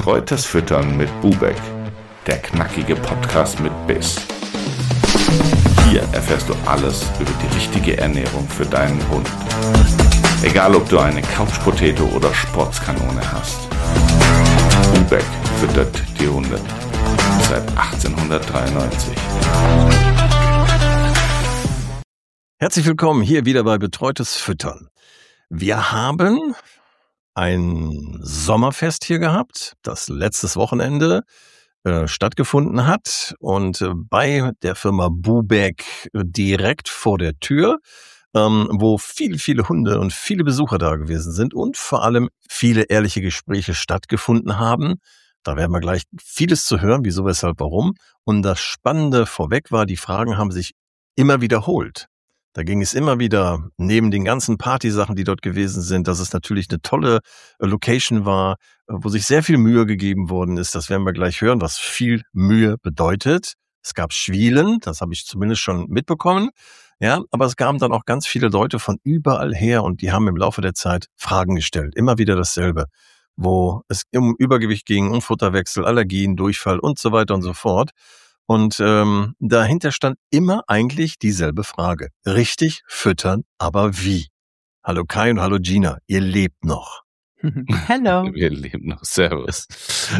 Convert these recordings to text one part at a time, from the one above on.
Betreutes Füttern mit Bubeck, der knackige Podcast mit Biss. Hier erfährst du alles über die richtige Ernährung für deinen Hund. Egal, ob du eine Couch-Potato oder Sportskanone hast. Bubeck füttert die Hunde seit 1893. Herzlich willkommen hier wieder bei Betreutes Füttern. Wir haben ein Sommerfest hier gehabt, das letztes Wochenende stattgefunden hat und bei der Firma Bubeck direkt vor der Tür, wo viele Hunde und viele Besucher da gewesen sind und vor allem viele ehrliche Gespräche stattgefunden haben. Da werden wir gleich vieles zu hören, wieso, weshalb, warum. Und das Spannende vorweg war, die Fragen haben sich immer wiederholt. Da ging es immer wieder, neben den ganzen Partysachen, die dort gewesen sind, dass es natürlich eine tolle Location war, wo sich sehr viel Mühe gegeben worden ist. Das werden wir gleich hören, was viel Mühe bedeutet. Es gab Schwielen, das habe ich zumindest schon mitbekommen. Ja, aber es kamen dann auch ganz viele Leute von überall her und die haben im Laufe der Zeit Fragen gestellt. Immer wieder dasselbe, wo es um Übergewicht ging, um Futterwechsel, Allergien, Durchfall und so weiter und so fort. Und dahinter stand immer eigentlich dieselbe Frage. Richtig füttern, aber wie? Hallo Kai und hallo Gina, ihr lebt noch. Hallo. Wir leben noch. Servus.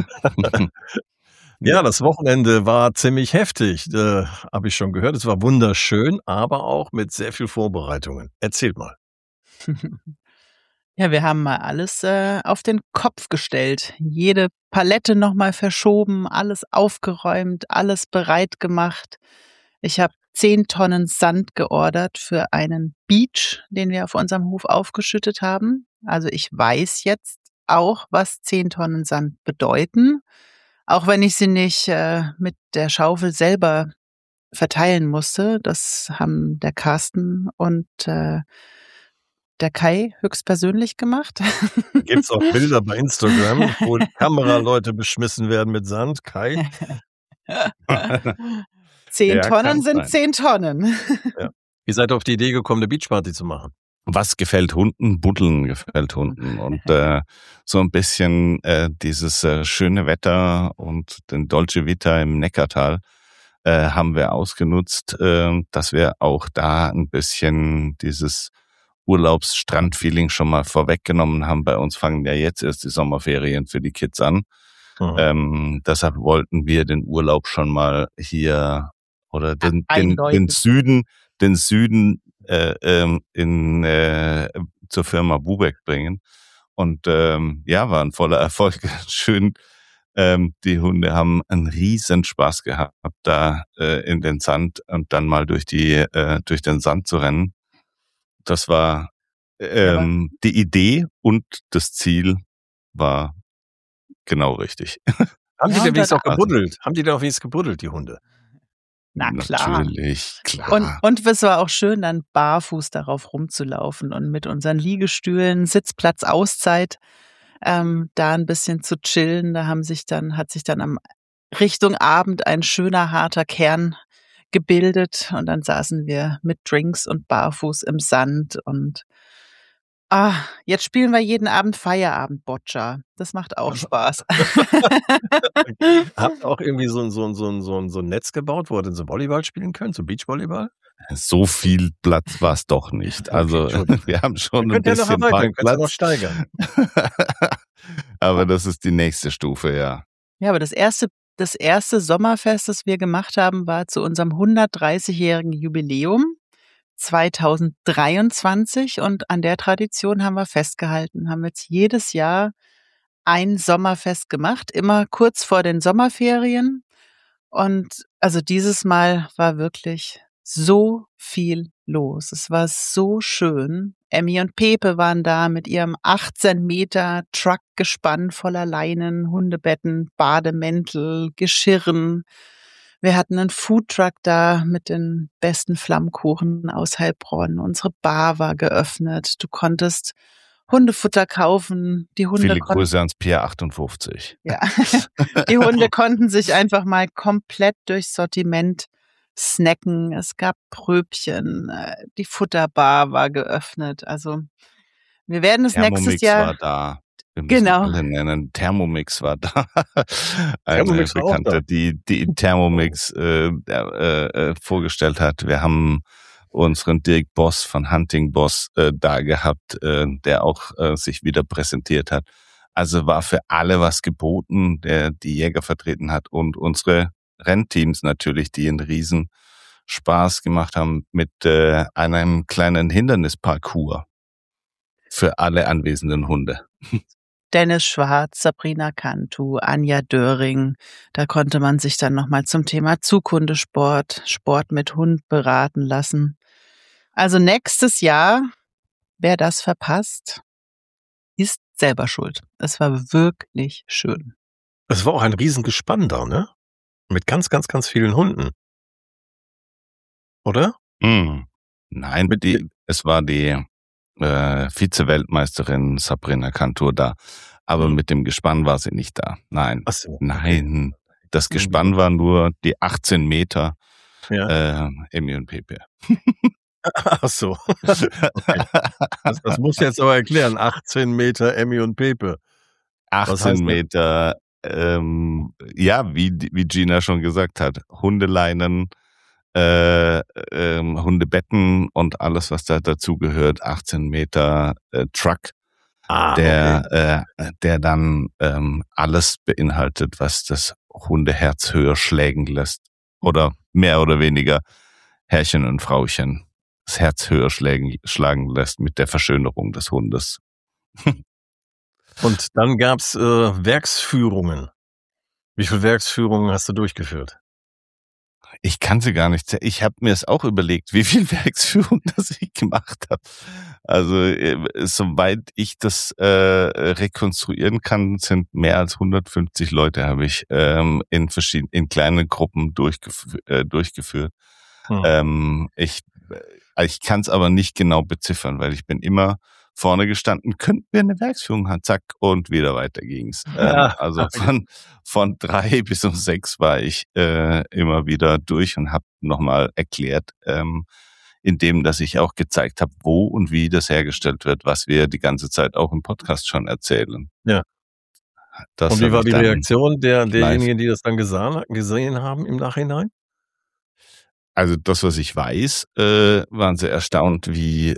Ja, das Wochenende war ziemlich heftig, habe ich schon gehört. Es war wunderschön, aber auch mit sehr viel Vorbereitungen. Erzählt mal. Ja, wir haben mal alles auf den Kopf gestellt. Jede Palette nochmal verschoben, alles aufgeräumt, alles bereit gemacht. Ich habe 10 Tonnen Sand geordert für einen Beach, den wir auf unserem Hof aufgeschüttet haben. Also ich weiß jetzt auch, was 10 Tonnen Sand bedeuten. Auch wenn ich sie nicht mit der Schaufel selber verteilen musste. Das haben der Carsten und der Kai höchstpersönlich gemacht. Da gibt's auch Bilder bei Instagram, wo Kameraleute beschmissen werden mit Sand. Kai? 10 Ja, Tonnen sind sein. 10 Tonnen. Ja. Ihr seid auf die Idee gekommen, eine Beachparty zu machen. Was gefällt Hunden? Buddeln gefällt Hunden. Und so ein bisschen dieses schöne Wetter und den Dolce Vita im Neckartal haben wir ausgenutzt, dass wir auch da ein bisschen dieses Urlaubsstrand-Feeling schon mal vorweggenommen haben. Bei uns fangen ja jetzt erst die Sommerferien für die Kids an. Deshalb wollten wir den Urlaub schon mal hier oder den Süden zur Firma Bubeck bringen. Und war ein voller Erfolg. Schön. Die Hunde haben einen riesen Spaß gehabt, da in den Sand und dann mal durch den Sand zu rennen. Das war die Idee und das Ziel war genau richtig. Haben die Ja, denn und wenigstens dann- auch gebuddelt? Haben die denn auch wenigstens gebuddelt, die Hunde? Na klar. Natürlich, klar. Und es war auch schön, dann barfuß darauf rumzulaufen und mit unseren Liegestühlen, Sitzplatz, Auszeit, da ein bisschen zu chillen. Da hat sich dann am Richtung Abend ein schöner, harter Kern gebildet und dann saßen wir mit Drinks und barfuß im Sand und jetzt spielen wir jeden Abend Feierabend-Boccia. Das macht auch Spaß. Habt ihr auch irgendwie so ein Netz gebaut, wo ihr denn so Volleyball spielen könnt, so Beachvolleyball? So viel Platz war es doch nicht. Also Entschuldigung. wir haben schon Ihr ein könnt ja noch bisschen erweitern, könnt ja noch Parkplatz. steigern. Aber das ist die nächste Stufe, ja. Ja, aber das erste Sommerfest, das wir gemacht haben, war zu unserem 130-jährigen Jubiläum 2023 und an der Tradition haben wir festgehalten, haben jetzt jedes Jahr ein Sommerfest gemacht, immer kurz vor den Sommerferien. Und also dieses Mal war wirklich so viel los. Es war so schön. Emmy und Pepe waren da mit ihrem 18 Meter Truckgespann voller Leinen, Hundebetten, Bademäntel, Geschirren. Wir hatten einen Foodtruck da mit den besten Flammkuchen aus Heilbronn. Unsere Bar war geöffnet. Du konntest Hundefutter kaufen. Die Hunde Viele Grüße ans Pier 58. Ja, die Hunde konnten sich einfach mal komplett durchs Sortiment snacken. Es gab Pröbchen, die Futterbar war geöffnet. Also wir werden es nächstes Thermomix Jahr. war da. wir müssen Genau. alle nennen. Thermomix war da. Eine Thermomix war auch da. Bekannte, die Thermomix vorgestellt hat. Wir haben unseren Dirk Boss von Hunting Boss da gehabt, der auch sich wieder präsentiert hat. Also war für alle was geboten, der die Jäger vertreten hat, und unsere Rennteams natürlich, die einen riesen Spaß gemacht haben mit einem kleinen Hindernisparcours für alle anwesenden Hunde. Dennis Schwarz, Sabrina Cantu, Anja Döring. Da konnte man sich dann nochmal zum Thema Zughundesport, Sport mit Hund beraten lassen. Also nächstes Jahr, wer das verpasst, ist selber schuld. Es war wirklich schön. Es war auch ein Riesengespann da, ne? Mit ganz, ganz, ganz vielen Hunden. Oder? Nein, es war die Vize-Weltmeisterin Sabrina Cantu da. Aber mit dem Gespann war sie nicht da. Nein. Ach so, Nein. Das Gespann war nur die 18 Meter Emmy und Pepe. Ach so. Okay. Das muss jetzt aber erklären. 18 Meter Emmy und Pepe. 18 Meter, wie Gina schon gesagt hat, Hundeleinen, Hundebetten und alles, was da dazugehört. 18 Meter Truck, der dann alles beinhaltet, was das Hundeherz höher schlägen lässt. Oder mehr oder weniger Herrchen und Frauchen das Herz höher schlagen lässt mit der Verschönerung des Hundes. Und dann gab's Werksführungen. Wie viele Werksführungen hast du durchgeführt? Ich kann sie gar nicht. Ich habe mir es auch überlegt, wie viel Werksführung das ich gemacht habe. Also soweit ich das rekonstruieren kann, sind mehr als 150 Leute habe ich in kleinen Gruppen durchgeführt. Ich kann es aber nicht genau beziffern, weil ich bin immer vorne gestanden, könnten wir eine Werksführung haben, zack, und wieder weiter ging's. Also von 3 bis um 6 war ich immer wieder durch und habe nochmal erklärt, indem dass ich auch gezeigt habe, wo und wie das hergestellt wird, was wir die ganze Zeit auch im Podcast schon erzählen. Ja. Und wie war die Reaktion derjenigen, die das dann gesehen haben im Nachhinein? Also das, was ich weiß, waren sie erstaunt, wie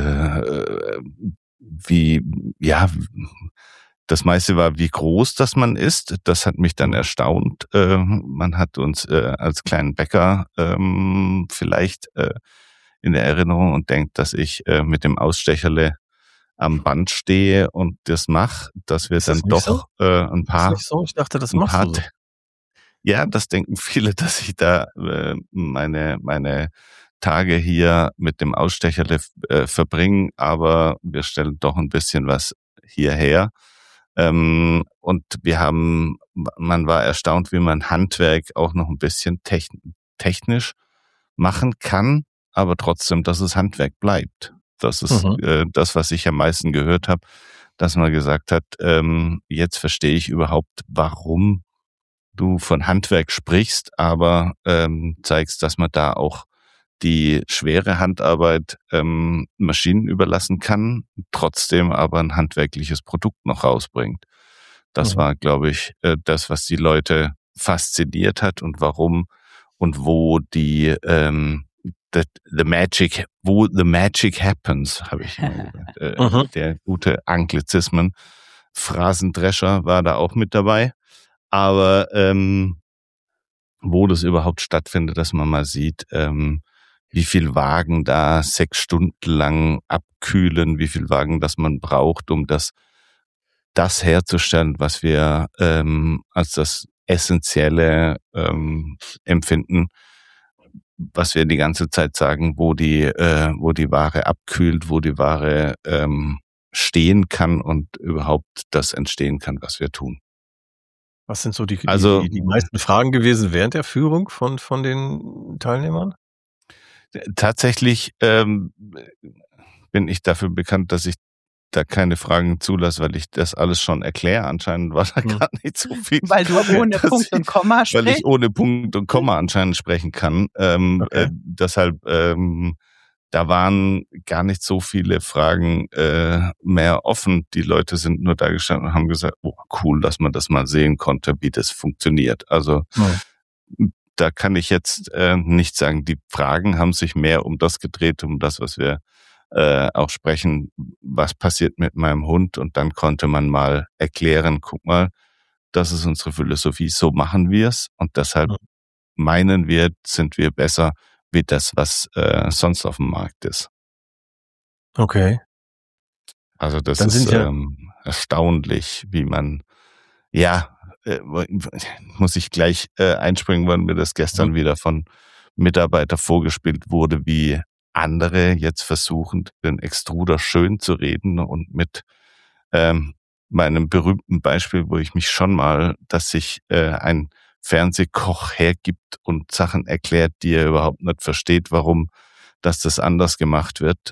das meiste war, wie groß das man ist. Das hat mich dann erstaunt. Man hat uns als kleinen Bäcker vielleicht in der Erinnerung und denkt, dass ich mit dem Ausstecherle am Band stehe und das mache, dass wir dann doch ein paar... Ist nicht so? Ich dachte, das machst du so. Ja, das denken viele, dass ich da meine Tage hier mit dem Ausstecherle verbringe, aber wir stellen doch ein bisschen was hierher. Und man war erstaunt, wie man Handwerk auch noch ein bisschen technisch machen kann, aber trotzdem, dass es Handwerk bleibt. Das ist das, was ich am meisten gehört habe, dass man gesagt hat, jetzt verstehe ich überhaupt, warum du von Handwerk sprichst, aber zeigst, dass man da auch die schwere Handarbeit Maschinen überlassen kann, trotzdem aber ein handwerkliches Produkt noch rausbringt. Das war, glaube ich, das, was die Leute fasziniert hat und warum und wo the magic happens, habe ich immer gesagt. Der gute Anglizismen. Phrasendrescher war da auch mit dabei. Aber wo das überhaupt stattfindet, dass man mal sieht, wie viel Wagen da 6 Stunden lang abkühlen, wie viel Wagen das man braucht, um das herzustellen, was wir als das Essentielle empfinden, was wir die ganze Zeit sagen, wo die Ware abkühlt, wo die Ware stehen kann und überhaupt das entstehen kann, was wir tun. Was sind so die meisten Fragen gewesen während der Führung von den Teilnehmern? Tatsächlich bin ich dafür bekannt, dass ich da keine Fragen zulasse, weil ich das alles schon erkläre. Anscheinend war da gar nicht so viel. Weil du ohne Punkt und Komma sprichst. Weil ich ohne Punkt und Komma anscheinend sprechen kann. Deshalb da waren gar nicht so viele Fragen mehr offen. Die Leute sind nur da gestanden und haben gesagt, oh cool, dass man das mal sehen konnte, wie das funktioniert. Also da kann ich jetzt nicht sagen, die Fragen haben sich mehr um das gedreht, um das, was wir auch sprechen, was passiert mit meinem Hund, und dann konnte man mal erklären, guck mal, das ist unsere Philosophie, so machen wir es, und deshalb meinen wir, sind wir besser wie das, was sonst auf dem Markt ist. Okay. Also das Dann ist sind ja erstaunlich, wie man, ja, muss ich gleich einspringen, weil mir das gestern wieder von Mitarbeiter vorgespielt wurde, wie andere jetzt versuchen, den Extruder schön zu reden, und mit meinem berühmten Beispiel, wo ich mich schon mal, dass sich ein Fernsehkoch hergibt und Sachen erklärt, die er überhaupt nicht versteht, warum dass das anders gemacht wird,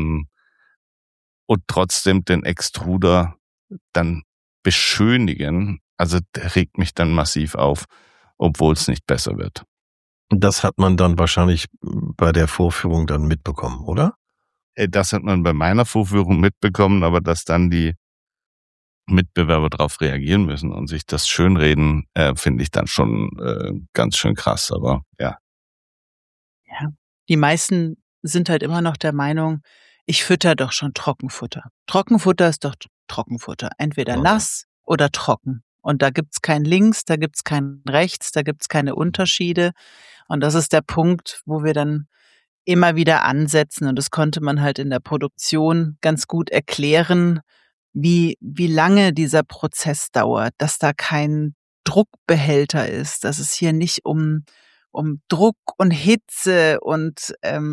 und trotzdem den Extruder dann beschönigen. Also der regt mich dann massiv auf, obwohl es nicht besser wird. das hat man dann wahrscheinlich bei der Vorführung dann mitbekommen, oder? Das hat man bei meiner Vorführung mitbekommen, aber dass dann die Mitbewerber darauf reagieren müssen und sich das schönreden, finde ich dann schon ganz schön krass. Aber ja. Ja. Die meisten sind halt immer noch der Meinung, ich fütter doch schon Trockenfutter. Trockenfutter ist doch Trockenfutter. Entweder nass oder trocken. Und da gibt's kein Links, da gibt's kein Rechts, da gibt's keine Unterschiede. Und das ist der Punkt, wo wir dann immer wieder ansetzen. Und das konnte man halt in der Produktion ganz gut erklären, wie lange dieser Prozess dauert, dass da kein Druckbehälter ist, dass es hier nicht um Druck und Hitze und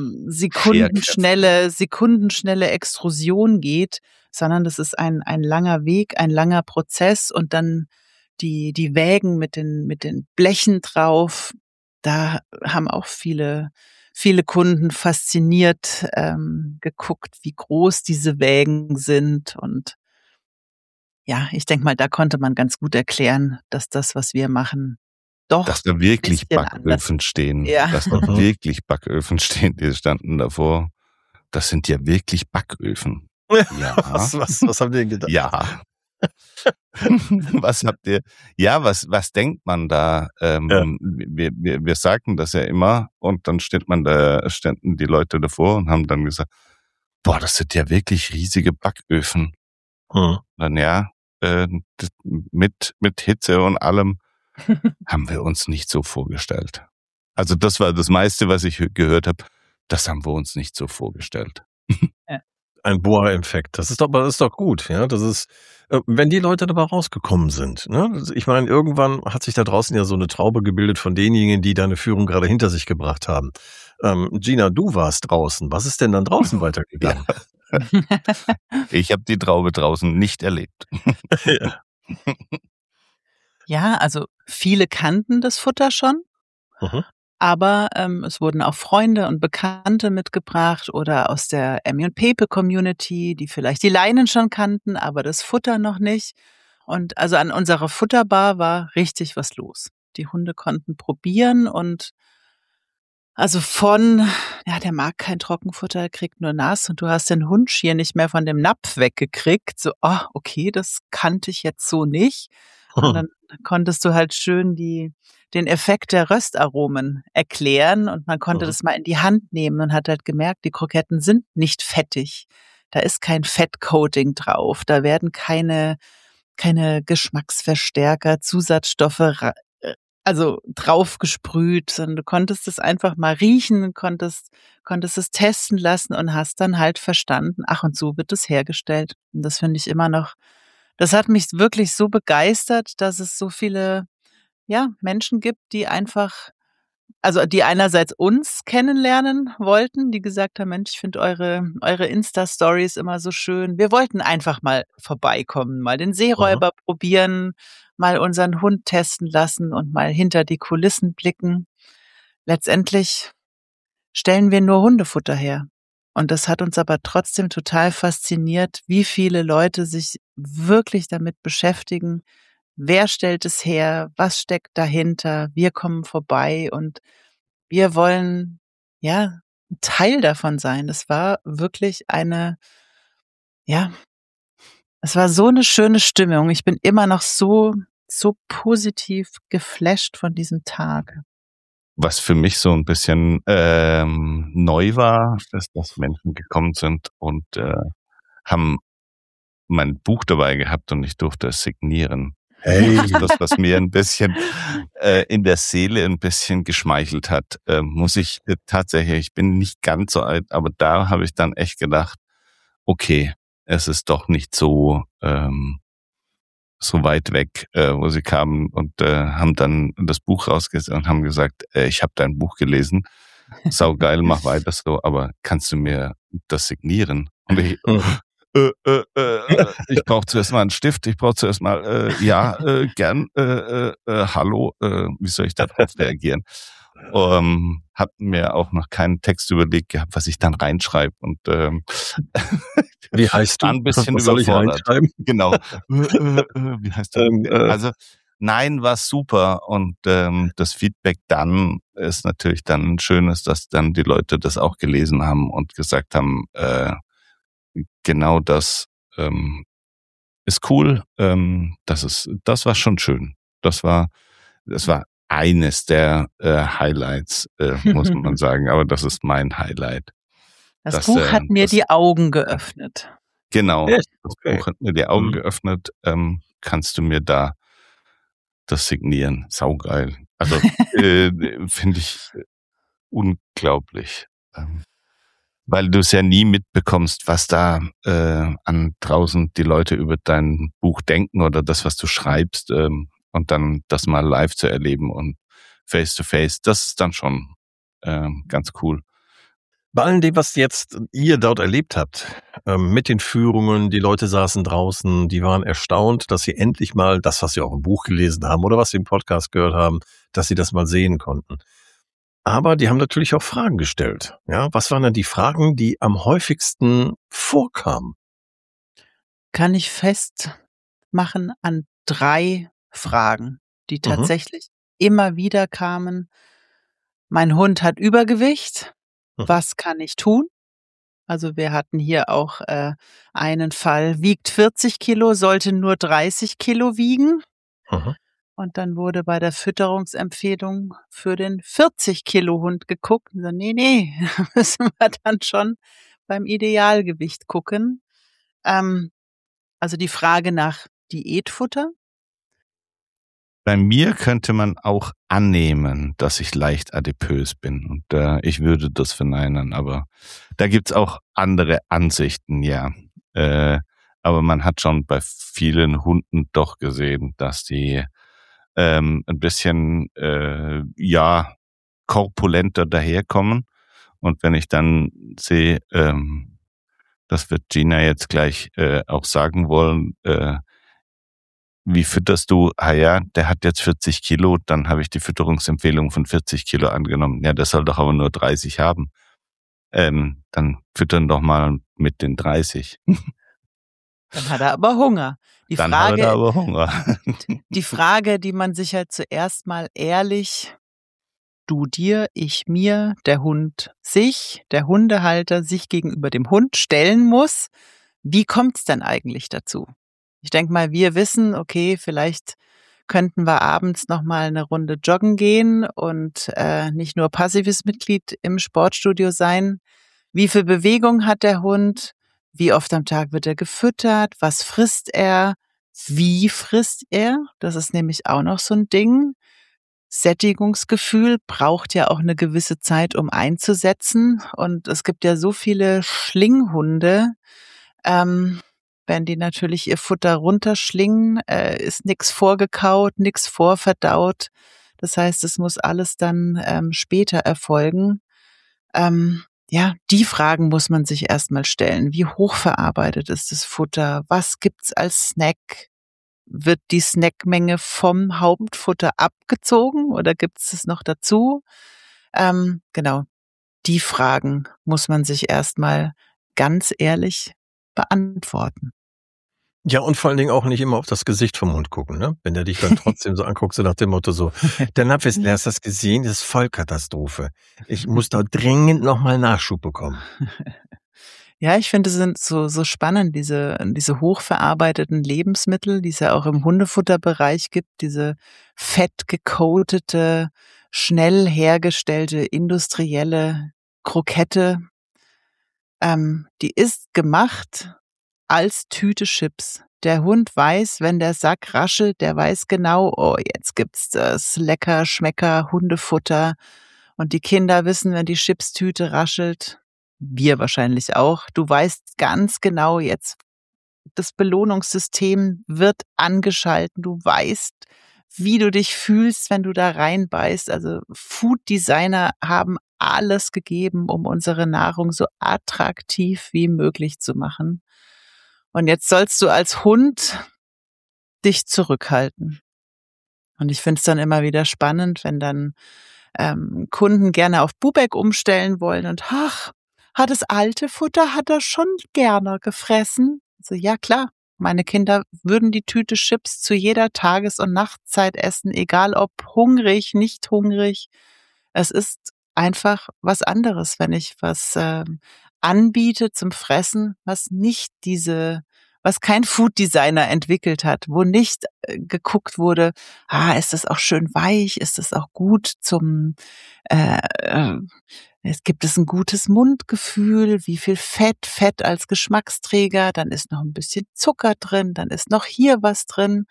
sekundenschnelle Extrusion geht, sondern das ist ein langer Weg, ein langer Prozess, und dann die Wägen mit den Blechen drauf. Da haben auch viele Kunden fasziniert geguckt, wie groß diese Wägen sind. Und ja, ich denke mal, da konnte man ganz gut erklären, dass das, was wir machen, doch Dass da wirklich bisschen anders. Backöfen stehen. Ja. Dass da wirklich Backöfen stehen, die standen davor. Das sind ja wirklich Backöfen. Ja. Was haben die denn gedacht? Ja. Was habt ihr? Ja, was denkt man da? Wir sagten das ja immer, und dann standen die Leute davor und haben dann gesagt, boah, das sind ja wirklich riesige Backöfen. Dann ja, mit Hitze und allem haben wir uns nicht so vorgestellt. Also das war das meiste, was ich gehört habe. Das haben wir uns nicht so vorgestellt. Ein Boa-Effekt. Das ist doch gut, ja. Das ist, wenn die Leute dabei rausgekommen sind, ne? Ich meine, irgendwann hat sich da draußen ja so eine Traube gebildet von denjenigen, die deine Führung gerade hinter sich gebracht haben. Gina, du warst draußen. Was ist denn dann draußen weitergegangen? Ich habe die Traube draußen nicht erlebt. Ja. Ja, also viele kannten das Futter schon, aber es wurden auch Freunde und Bekannte mitgebracht oder aus der Emmy und Pepe Community, die vielleicht die Leinen schon kannten, aber das Futter noch nicht. Und also an unserer Futterbar war richtig was los. Die Hunde konnten probieren, und also ja, der mag kein Trockenfutter, kriegt nur nass, und du hast den Hund schier nicht mehr von dem Napf weggekriegt. So, okay, das kannte ich jetzt so nicht. Und dann konntest du halt schön den Effekt der Röstaromen erklären, und man konnte das mal in die Hand nehmen und hat halt gemerkt, die Kroketten sind nicht fettig. Da ist kein Fettcoating drauf. Da werden keine Geschmacksverstärker, Zusatzstoffe also draufgesprüht, sondern du konntest es einfach mal riechen, konntest es testen lassen und hast dann halt verstanden, ach, und so wird es hergestellt. Und das finde ich immer noch, das hat mich wirklich so begeistert, dass es so viele, ja, Menschen gibt, die einfach, also die einerseits uns kennenlernen wollten, die gesagt haben, Mensch, ich finde eure Insta-Stories immer so schön. Wir wollten einfach mal vorbeikommen, mal den Seeräuber probieren, mal unseren Hund testen lassen und mal hinter die Kulissen blicken. Letztendlich stellen wir nur Hundefutter her. Und das hat uns aber trotzdem total fasziniert, wie viele Leute sich wirklich damit beschäftigen. Wer stellt es her? Was steckt dahinter? Wir kommen vorbei und wir wollen, ja, ein Teil davon sein. Das war wirklich es war so eine schöne Stimmung. Ich bin immer noch so positiv geflasht von diesem Tag. Was für mich so ein bisschen neu war, ist, dass Menschen gekommen sind und haben mein Buch dabei gehabt und ich durfte es signieren. Hey. Das ist das, was mir ein bisschen in der Seele ein bisschen geschmeichelt hat. Muss ich tatsächlich, ich bin nicht ganz so alt, aber da habe ich dann echt gedacht, okay, es ist doch nicht so so weit weg, wo sie kamen und haben dann das Buch rausgesucht und haben gesagt, ich habe dein Buch gelesen, saugeil, mach weiter so, aber kannst du mir das signieren? Und ich, ich brauche zuerst mal einen Stift, ich brauche zuerst mal, gern, hallo, wie soll ich darauf reagieren? Hab mir auch noch keinen Text überlegt gehabt, was ich dann reinschreibe und Wie heißt du? war ein bisschen Was soll ich überfordert. reinschreiben? Genau. Wie heißt du? Also nein, war super und das Feedback dann ist natürlich dann ein schönes, dass dann die Leute das auch gelesen haben und gesagt haben, genau das ist cool. Das war schon schön. Das war eines der Highlights, muss man sagen. Aber das ist mein Highlight. Das Buch hat mir die Augen geöffnet. Genau. Echt? Das Okay. Buch hat mir die Augen geöffnet. Kannst du mir da das signieren? Saugeil. Also finde ich unglaublich. Weil du es ja nie mitbekommst, was da an draußen die Leute über dein Buch denken oder das, was du schreibst, und dann das mal live zu erleben und face to face, das ist dann schon ganz cool. Bei allem dem, was jetzt ihr dort erlebt habt, mit den Führungen, die Leute saßen draußen, die waren erstaunt, dass sie endlich mal das, was sie auch im Buch gelesen haben oder was sie im Podcast gehört haben, dass sie das mal sehen konnten. Aber die haben natürlich auch Fragen gestellt. Ja, was waren denn die Fragen, die am häufigsten vorkamen? Kann ich festmachen an 3 Fragen, die tatsächlich immer wieder kamen. Mein Hund hat Übergewicht. Was kann ich tun? Also wir hatten hier auch einen Fall, wiegt 40 Kilo, sollte nur 30 Kilo wiegen. Und dann wurde bei der Fütterungsempfehlung für den 40-Kilo-Hund geguckt. Und so, nee, müssen wir dann schon beim Idealgewicht gucken. Also die Frage nach Diätfutter. Bei mir könnte man auch annehmen, dass ich leicht adipös bin und ich würde das verneinen, aber da gibt's auch andere Ansichten, ja. Aber man hat schon bei vielen Hunden doch gesehen, dass die ein bisschen korpulenter daherkommen. Und wenn ich dann sehe, das wird Gina jetzt gleich auch sagen wollen, wie fütterst du? Ah ja, der hat jetzt 40 Kilo, dann habe ich die Fütterungsempfehlung von 40 Kilo angenommen. Ja, der soll doch aber nur 30 haben. Dann füttern doch mal mit den 30. Dann hat er aber Hunger. Dann hat er aber Hunger. Die Frage, die man sich halt zuerst mal ehrlich, du dir, ich mir, der Hund sich, der Hundehalter sich gegenüber dem Hund stellen muss, wie kommt's denn eigentlich dazu? Ich denke mal, wir wissen, okay, vielleicht könnten wir abends noch mal eine Runde joggen gehen und nicht nur passives Mitglied im Sportstudio sein. Wie viel Bewegung hat der Hund? Wie oft am Tag wird er gefüttert? Was frisst er? Wie frisst er? Das ist nämlich auch noch so ein Ding. Sättigungsgefühl braucht ja auch eine gewisse Zeit, um einzusetzen. Und es gibt ja so viele Schlinghunde, wenn die natürlich ihr Futter runterschlingen, ist nix vorgekaut, nix vorverdaut. Das heißt, es muss alles dann später erfolgen. Die Fragen muss man sich erstmal stellen. Wie hochverarbeitet ist das Futter? Was gibt's als Snack? Wird die Snackmenge vom Hauptfutter abgezogen oder gibt's es noch dazu? Genau, die Fragen muss man sich erstmal ganz ehrlich beantworten. Ja, und vor allen Dingen auch nicht immer auf das Gesicht vom Hund gucken, ne? Wenn der dich dann trotzdem so anguckt, so nach dem Motto so, der Napf ist leer, hast du das gesehen? Das ist Vollkatastrophe. Ich muss da dringend nochmal Nachschub bekommen. Ja, ich finde, es sind so spannend, diese hochverarbeiteten Lebensmittel, die es ja auch im Hundefutterbereich gibt, diese fettgecoatete, schnell hergestellte, industrielle Krokette. Die ist gemacht als Tüte Chips. Der Hund weiß, wenn der Sack raschelt, der weiß genau, oh, jetzt gibt's das lecker Schmecker Hundefutter. Und die Kinder wissen, wenn die Chipstüte raschelt, wir wahrscheinlich auch, du weißt ganz genau jetzt, das Belohnungssystem wird angeschalten. Du weißt, wie du dich fühlst, wenn du da reinbeißt. Also Food Designer haben alles gegeben, um unsere Nahrung so attraktiv wie möglich zu machen. Und jetzt sollst du als Hund dich zurückhalten. Und ich finde es dann immer wieder spannend, wenn dann Kunden gerne auf Bubeck umstellen wollen und ach, hat das alte Futter, hat er schon gerne gefressen. Also ja klar, meine Kinder würden die Tüte Chips zu jeder Tages- und Nachtzeit essen, egal ob hungrig, nicht hungrig. Es ist einfach was anderes, wenn ich was anbiete zum Fressen, was kein Food Designer entwickelt hat, wo nicht geguckt wurde, ist das auch schön weich, ist das auch gut äh, äh, gibt es ein gutes Mundgefühl, wie viel Fett als Geschmacksträger, dann ist noch ein bisschen Zucker drin, dann ist noch hier was drin.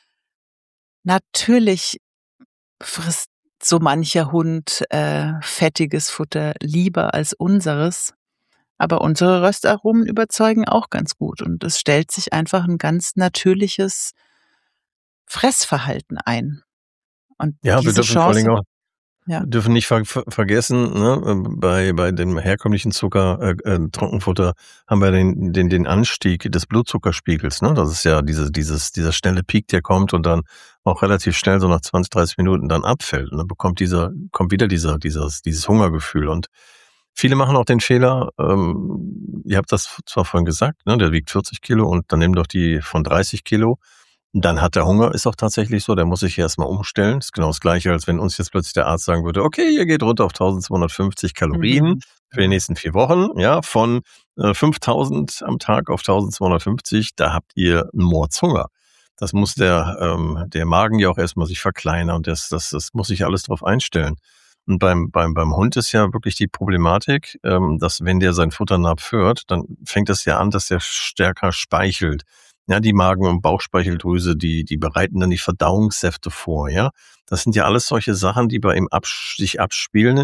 Natürlich frisst so mancher Hund fettiges Futter lieber als unseres. Aber unsere Röstaromen überzeugen auch ganz gut und es stellt sich einfach ein ganz natürliches Fressverhalten ein. Und Ja, wir diese dürfen vor allen Chance Dingen auch ja. dürfen nicht vergessen, ne, bei dem herkömmlichen Zucker, Trockenfutter haben wir den Anstieg des Blutzuckerspiegels, ne? Das ist ja dieser schnelle Peak, der kommt und dann auch relativ schnell so nach 20, 30 Minuten dann abfällt. Und dann kommt wieder dieses Hungergefühl. Und viele machen auch den Fehler, ihr habt das zwar vorhin gesagt, ne, der wiegt 40 Kilo und dann nimm doch die von 30 Kilo. Dann hat der Hunger, ist auch tatsächlich so, der muss sich erstmal umstellen. Das ist genau das Gleiche, als wenn uns jetzt plötzlich der Arzt sagen würde, okay, ihr geht runter auf 1250 Kalorien für die nächsten 4 Wochen, ja, von 5000 am Tag auf 1250, da habt ihr einen Mordshunger. Das muss der Magen ja auch erstmal sich verkleinern und das muss sich alles drauf einstellen. Und beim Hund ist ja wirklich die Problematik, dass wenn der sein Futternapf hört, dann fängt es ja an, dass er stärker speichelt. Ja, die Magen- und Bauchspeicheldrüse, die bereiten dann die Verdauungssäfte vor, ja. Das sind ja alles solche Sachen, die bei ihm sich abspielen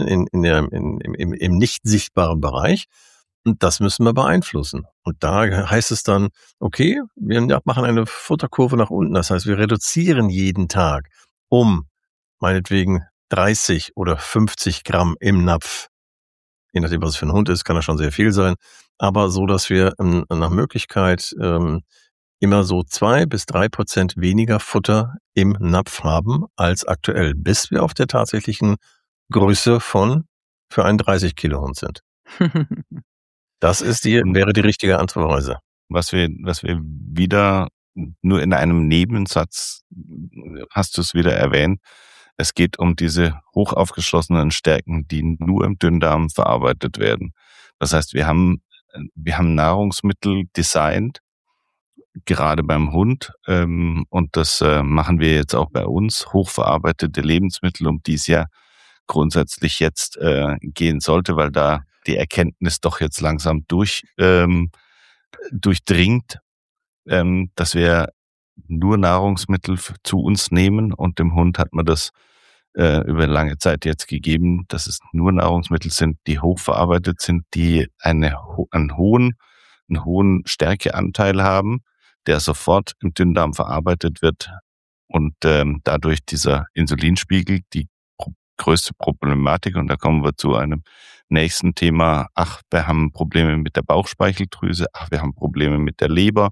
im nicht sichtbaren Bereich. Und das müssen wir beeinflussen. Und da heißt es dann, okay, wir machen eine Futterkurve nach unten. Das heißt, wir reduzieren jeden Tag um meinetwegen 30 oder 50 Gramm im Napf. Je nachdem, was es für ein Hund ist, kann das schon sehr viel sein. Aber so, dass wir nach Möglichkeit immer so 2-3% weniger Futter im Napf haben als aktuell, bis wir auf der tatsächlichen Größe für einen 30 Kilo Hund sind. Das wäre die richtige Antwortweise. Was wir wieder nur in einem Nebensatz, hast du es wieder erwähnt, es geht um diese hochaufgeschlossenen Stärken, die nur im Dünndarm verarbeitet werden. Das heißt, wir haben Nahrungsmittel designt, gerade beim Hund, und das machen wir jetzt auch bei uns, hochverarbeitete Lebensmittel, um die es ja grundsätzlich jetzt gehen sollte, weil da die Erkenntnis doch jetzt langsam durchdringt, dass wir nur Nahrungsmittel zu uns nehmen und dem Hund hat man das über lange Zeit jetzt gegeben, dass es nur Nahrungsmittel sind, die hochverarbeitet sind, die einen hohen Stärkeanteil haben, der sofort im Dünndarm verarbeitet wird und dadurch dieser Insulinspiegel, die größte Problematik, und da kommen wir zu einem nächsten Thema, wir haben Probleme mit der Bauchspeicheldrüse, wir haben Probleme mit der Leber.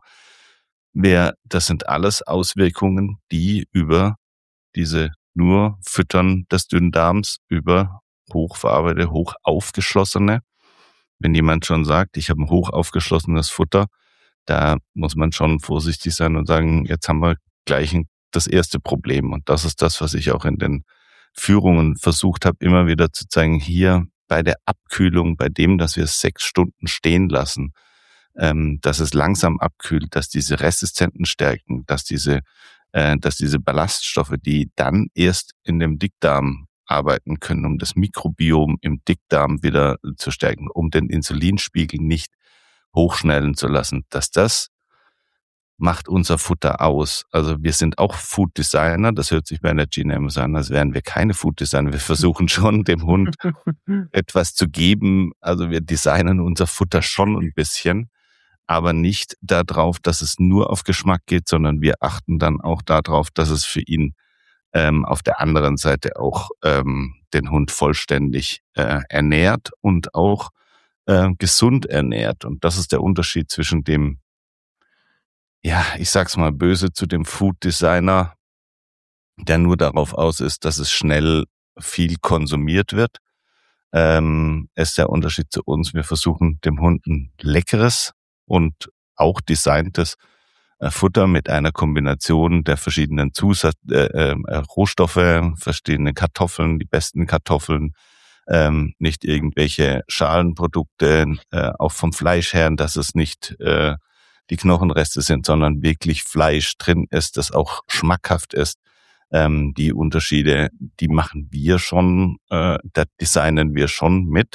Das sind alles Auswirkungen, die über diese nur Füttern des Dünndarms über hochverarbeitete, hochaufgeschlossene. Wenn jemand schon sagt, ich habe ein hochaufgeschlossenes Futter, Da muss man schon vorsichtig sein und sagen, jetzt haben wir gleich das erste Problem. Und das ist das, was ich auch in den Führungen versucht habe, immer wieder zu zeigen, hier bei der Abkühlung, bei dem, dass wir es 6 Stunden stehen lassen, dass es langsam abkühlt, dass diese resistenten Stärken, dass diese Ballaststoffe, die dann erst in dem Dickdarm arbeiten können, um das Mikrobiom im Dickdarm wieder zu stärken, um den Insulinspiegel nicht hochschnellen zu lassen, dass das macht unser Futter aus. Also wir sind auch Food Designer. Das hört sich bei Energy Name an, als wären wir keine Food Designer. Wir versuchen schon, dem Hund etwas zu geben. Also wir designen unser Futter schon ein bisschen, aber nicht darauf, dass es nur auf Geschmack geht, sondern wir achten dann auch darauf, dass es für ihn auf der anderen Seite auch den Hund vollständig ernährt und auch gesund ernährt. Und das ist der Unterschied zwischen dem, ja, ich sag's mal böse, zu dem Food Designer, der nur darauf aus ist, dass es schnell viel konsumiert wird. Ist der Unterschied zu uns. Wir versuchen dem Hund ein leckeres und auch designtes Futter mit einer Kombination der verschiedenen Rohstoffe, verschiedene Kartoffeln, die besten Kartoffeln, nicht irgendwelche Schalenprodukte, auch vom Fleisch her, dass es nicht die Knochenreste sind, sondern wirklich Fleisch drin ist, das auch schmackhaft ist. Die Unterschiede, die machen wir schon, da designen wir schon mit.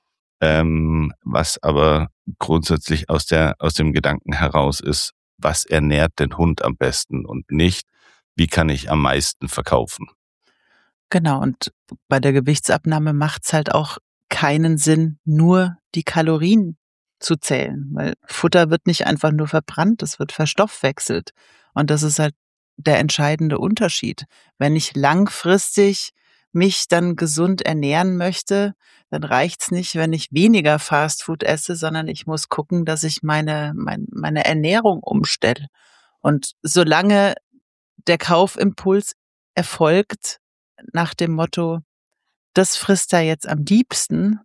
Was aber grundsätzlich aus dem Gedanken heraus ist, was ernährt den Hund am besten und nicht, wie kann ich am meisten verkaufen. Genau, und bei der Gewichtsabnahme macht's halt auch keinen Sinn, nur die Kalorien zu zählen, weil Futter wird nicht einfach nur verbrannt, es wird verstoffwechselt. Und das ist halt der entscheidende Unterschied. Wenn ich langfristig mich dann gesund ernähren möchte, dann reicht's nicht, wenn ich weniger Fastfood esse, sondern ich muss gucken, dass ich meine Ernährung umstelle. Und solange der Kaufimpuls erfolgt nach dem Motto, das frisst er jetzt am liebsten,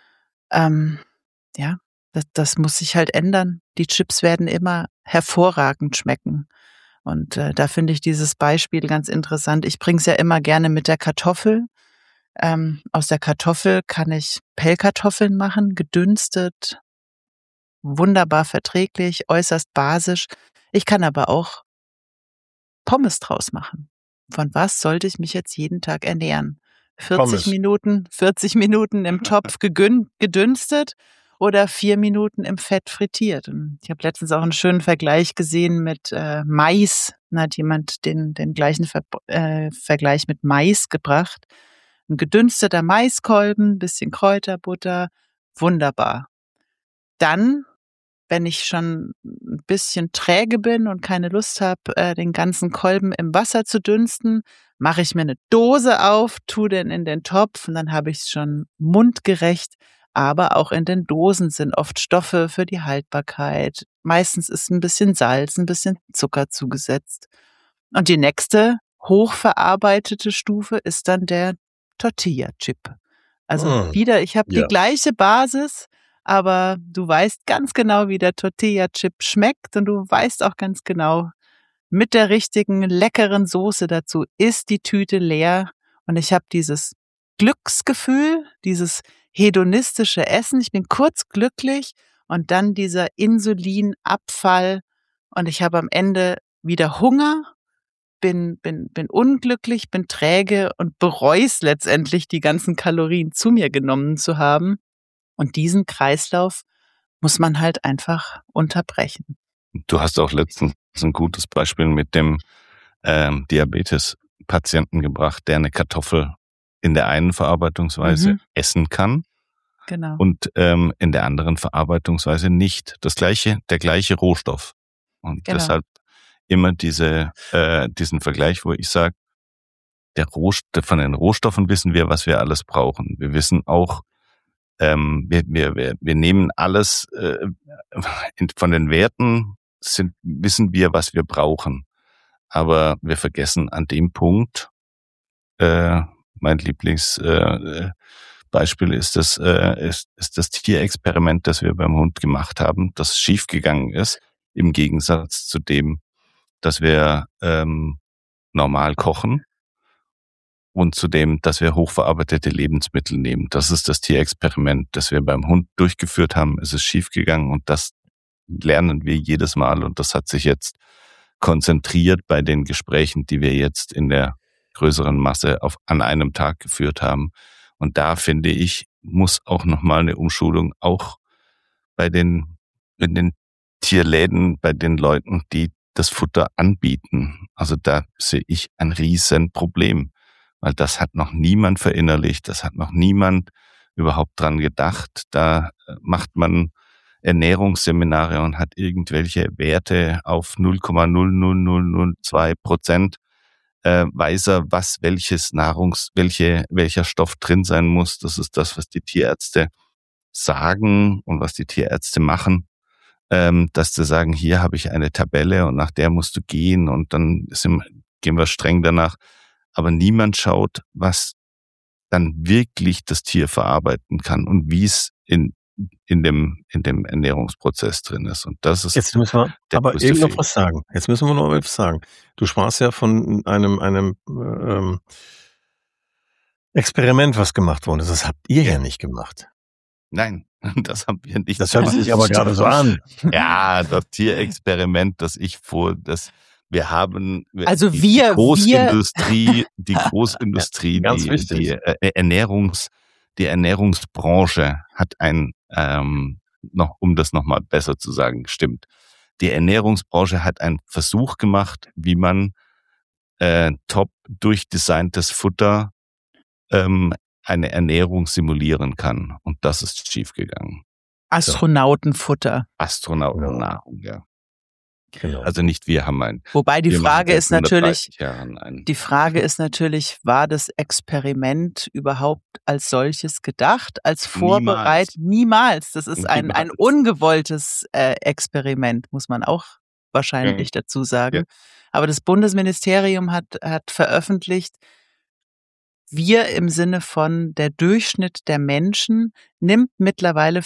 ja, das muss sich halt ändern. Die Chips werden immer hervorragend schmecken. Und da finde ich dieses Beispiel ganz interessant. Ich bringe es ja immer gerne mit der Kartoffel. Aus der Kartoffel kann ich Pellkartoffeln machen, gedünstet, wunderbar verträglich, äußerst basisch. Ich kann aber auch Pommes draus machen. Von was sollte ich mich jetzt jeden Tag ernähren? 40 Minuten, 40 Minuten im Topf gedünstet oder 4 Minuten im Fett frittiert. Und ich habe letztens auch einen schönen Vergleich gesehen mit Mais. Da hat jemand den gleichen Vergleich mit Mais gebracht. Ein gedünsteter Maiskolben, bisschen Kräuterbutter, wunderbar. Dann, wenn ich schon ein bisschen träge bin und keine Lust habe, den ganzen Kolben im Wasser zu dünsten, mache ich mir eine Dose auf, tue den in den Topf und dann habe ich es schon mundgerecht. Aber auch in den Dosen sind oft Stoffe für die Haltbarkeit. Meistens ist ein bisschen Salz, ein bisschen Zucker zugesetzt. Und die nächste hochverarbeitete Stufe ist dann der Tortilla-Chip. Also wieder, ich habe die gleiche Basis, aber du weißt ganz genau, wie der Tortilla-Chip schmeckt und du weißt auch ganz genau, mit der richtigen leckeren Soße dazu ist die Tüte leer und ich habe dieses Glücksgefühl, dieses hedonistische Essen. Ich bin kurz glücklich und dann dieser Insulinabfall und ich habe am Ende wieder Hunger, bin unglücklich, bin träge und bereue es letztendlich, die ganzen Kalorien zu mir genommen zu haben. Und diesen Kreislauf muss man halt einfach unterbrechen. Du hast auch letztens ein gutes Beispiel mit dem Diabetes-Patienten gebracht, der eine Kartoffel in der einen Verarbeitungsweise essen kann. Genau. Und in der anderen Verarbeitungsweise nicht. Der gleiche Rohstoff. Und deshalb immer diesen Vergleich, wo ich sage, von den Rohstoffen wissen wir, was wir alles brauchen. Wir wissen auch, wir nehmen alles von den Werten, wissen wir, was wir brauchen. Aber wir vergessen an dem Punkt, mein Lieblingsbeispiel ist das Tierexperiment, das wir beim Hund gemacht haben, das schiefgegangen ist. im Gegensatz zu dem, dass wir normal kochen und zu dem, dass wir hochverarbeitete Lebensmittel nehmen. Das ist das Tierexperiment, das wir beim Hund durchgeführt haben. Es ist schiefgegangen und das lernen wir jedes Mal und das hat sich jetzt konzentriert bei den Gesprächen, die wir jetzt in der größeren Masse an einem Tag geführt haben. Und da finde ich, muss auch nochmal eine Umschulung auch in den Tierläden, bei den Leuten, die das Futter anbieten. Also da sehe ich ein Riesenproblem, weil das hat noch niemand verinnerlicht, das hat noch niemand überhaupt dran gedacht. Da macht man Ernährungsseminare und hat irgendwelche Werte auf 0,00002%, weiß er, welcher Stoff drin sein muss. Das ist das, was die Tierärzte sagen und was die Tierärzte machen, dass sie sagen, hier habe ich eine Tabelle und nach der musst du gehen und dann gehen wir streng danach. Aber niemand schaut, was dann wirklich das Tier verarbeiten kann und wie es in dem Ernährungsprozess drin ist. Und das ist Jetzt müssen wir der aber größte eben noch Fehler. was sagen. Jetzt müssen wir noch was sagen. Du sprachst ja von einem Experiment, was gemacht worden ist. Das habt ihr ja nicht gemacht. Nein, das haben wir nicht Das hört sich aber gerade so an. Ja, das Tierexperiment, wir haben Also die wir- Großindustrie, Ganz wichtig. die Ernährungsbranche hat um das nochmal besser zu sagen, stimmt. Die Ernährungsbranche hat einen Versuch gemacht, wie man top durchdesigntes Futter eine Ernährung simulieren kann. Und das ist schiefgegangen. Astronautenfutter. Astronautennahrung, ja. Genau. Also nicht wir haben Wobei die wir machen Frage seit ist natürlich, 130 Jahren ein. die Frage ist natürlich, war das Experiment überhaupt als solches gedacht, als Vorbereit? Niemals. Das ist ein Niemals. ungewolltes Experiment, muss man auch wahrscheinlich dazu sagen. Ja. Aber das Bundesministerium hat veröffentlicht, wir im Sinne von der Durchschnitt der Menschen nimmt mittlerweile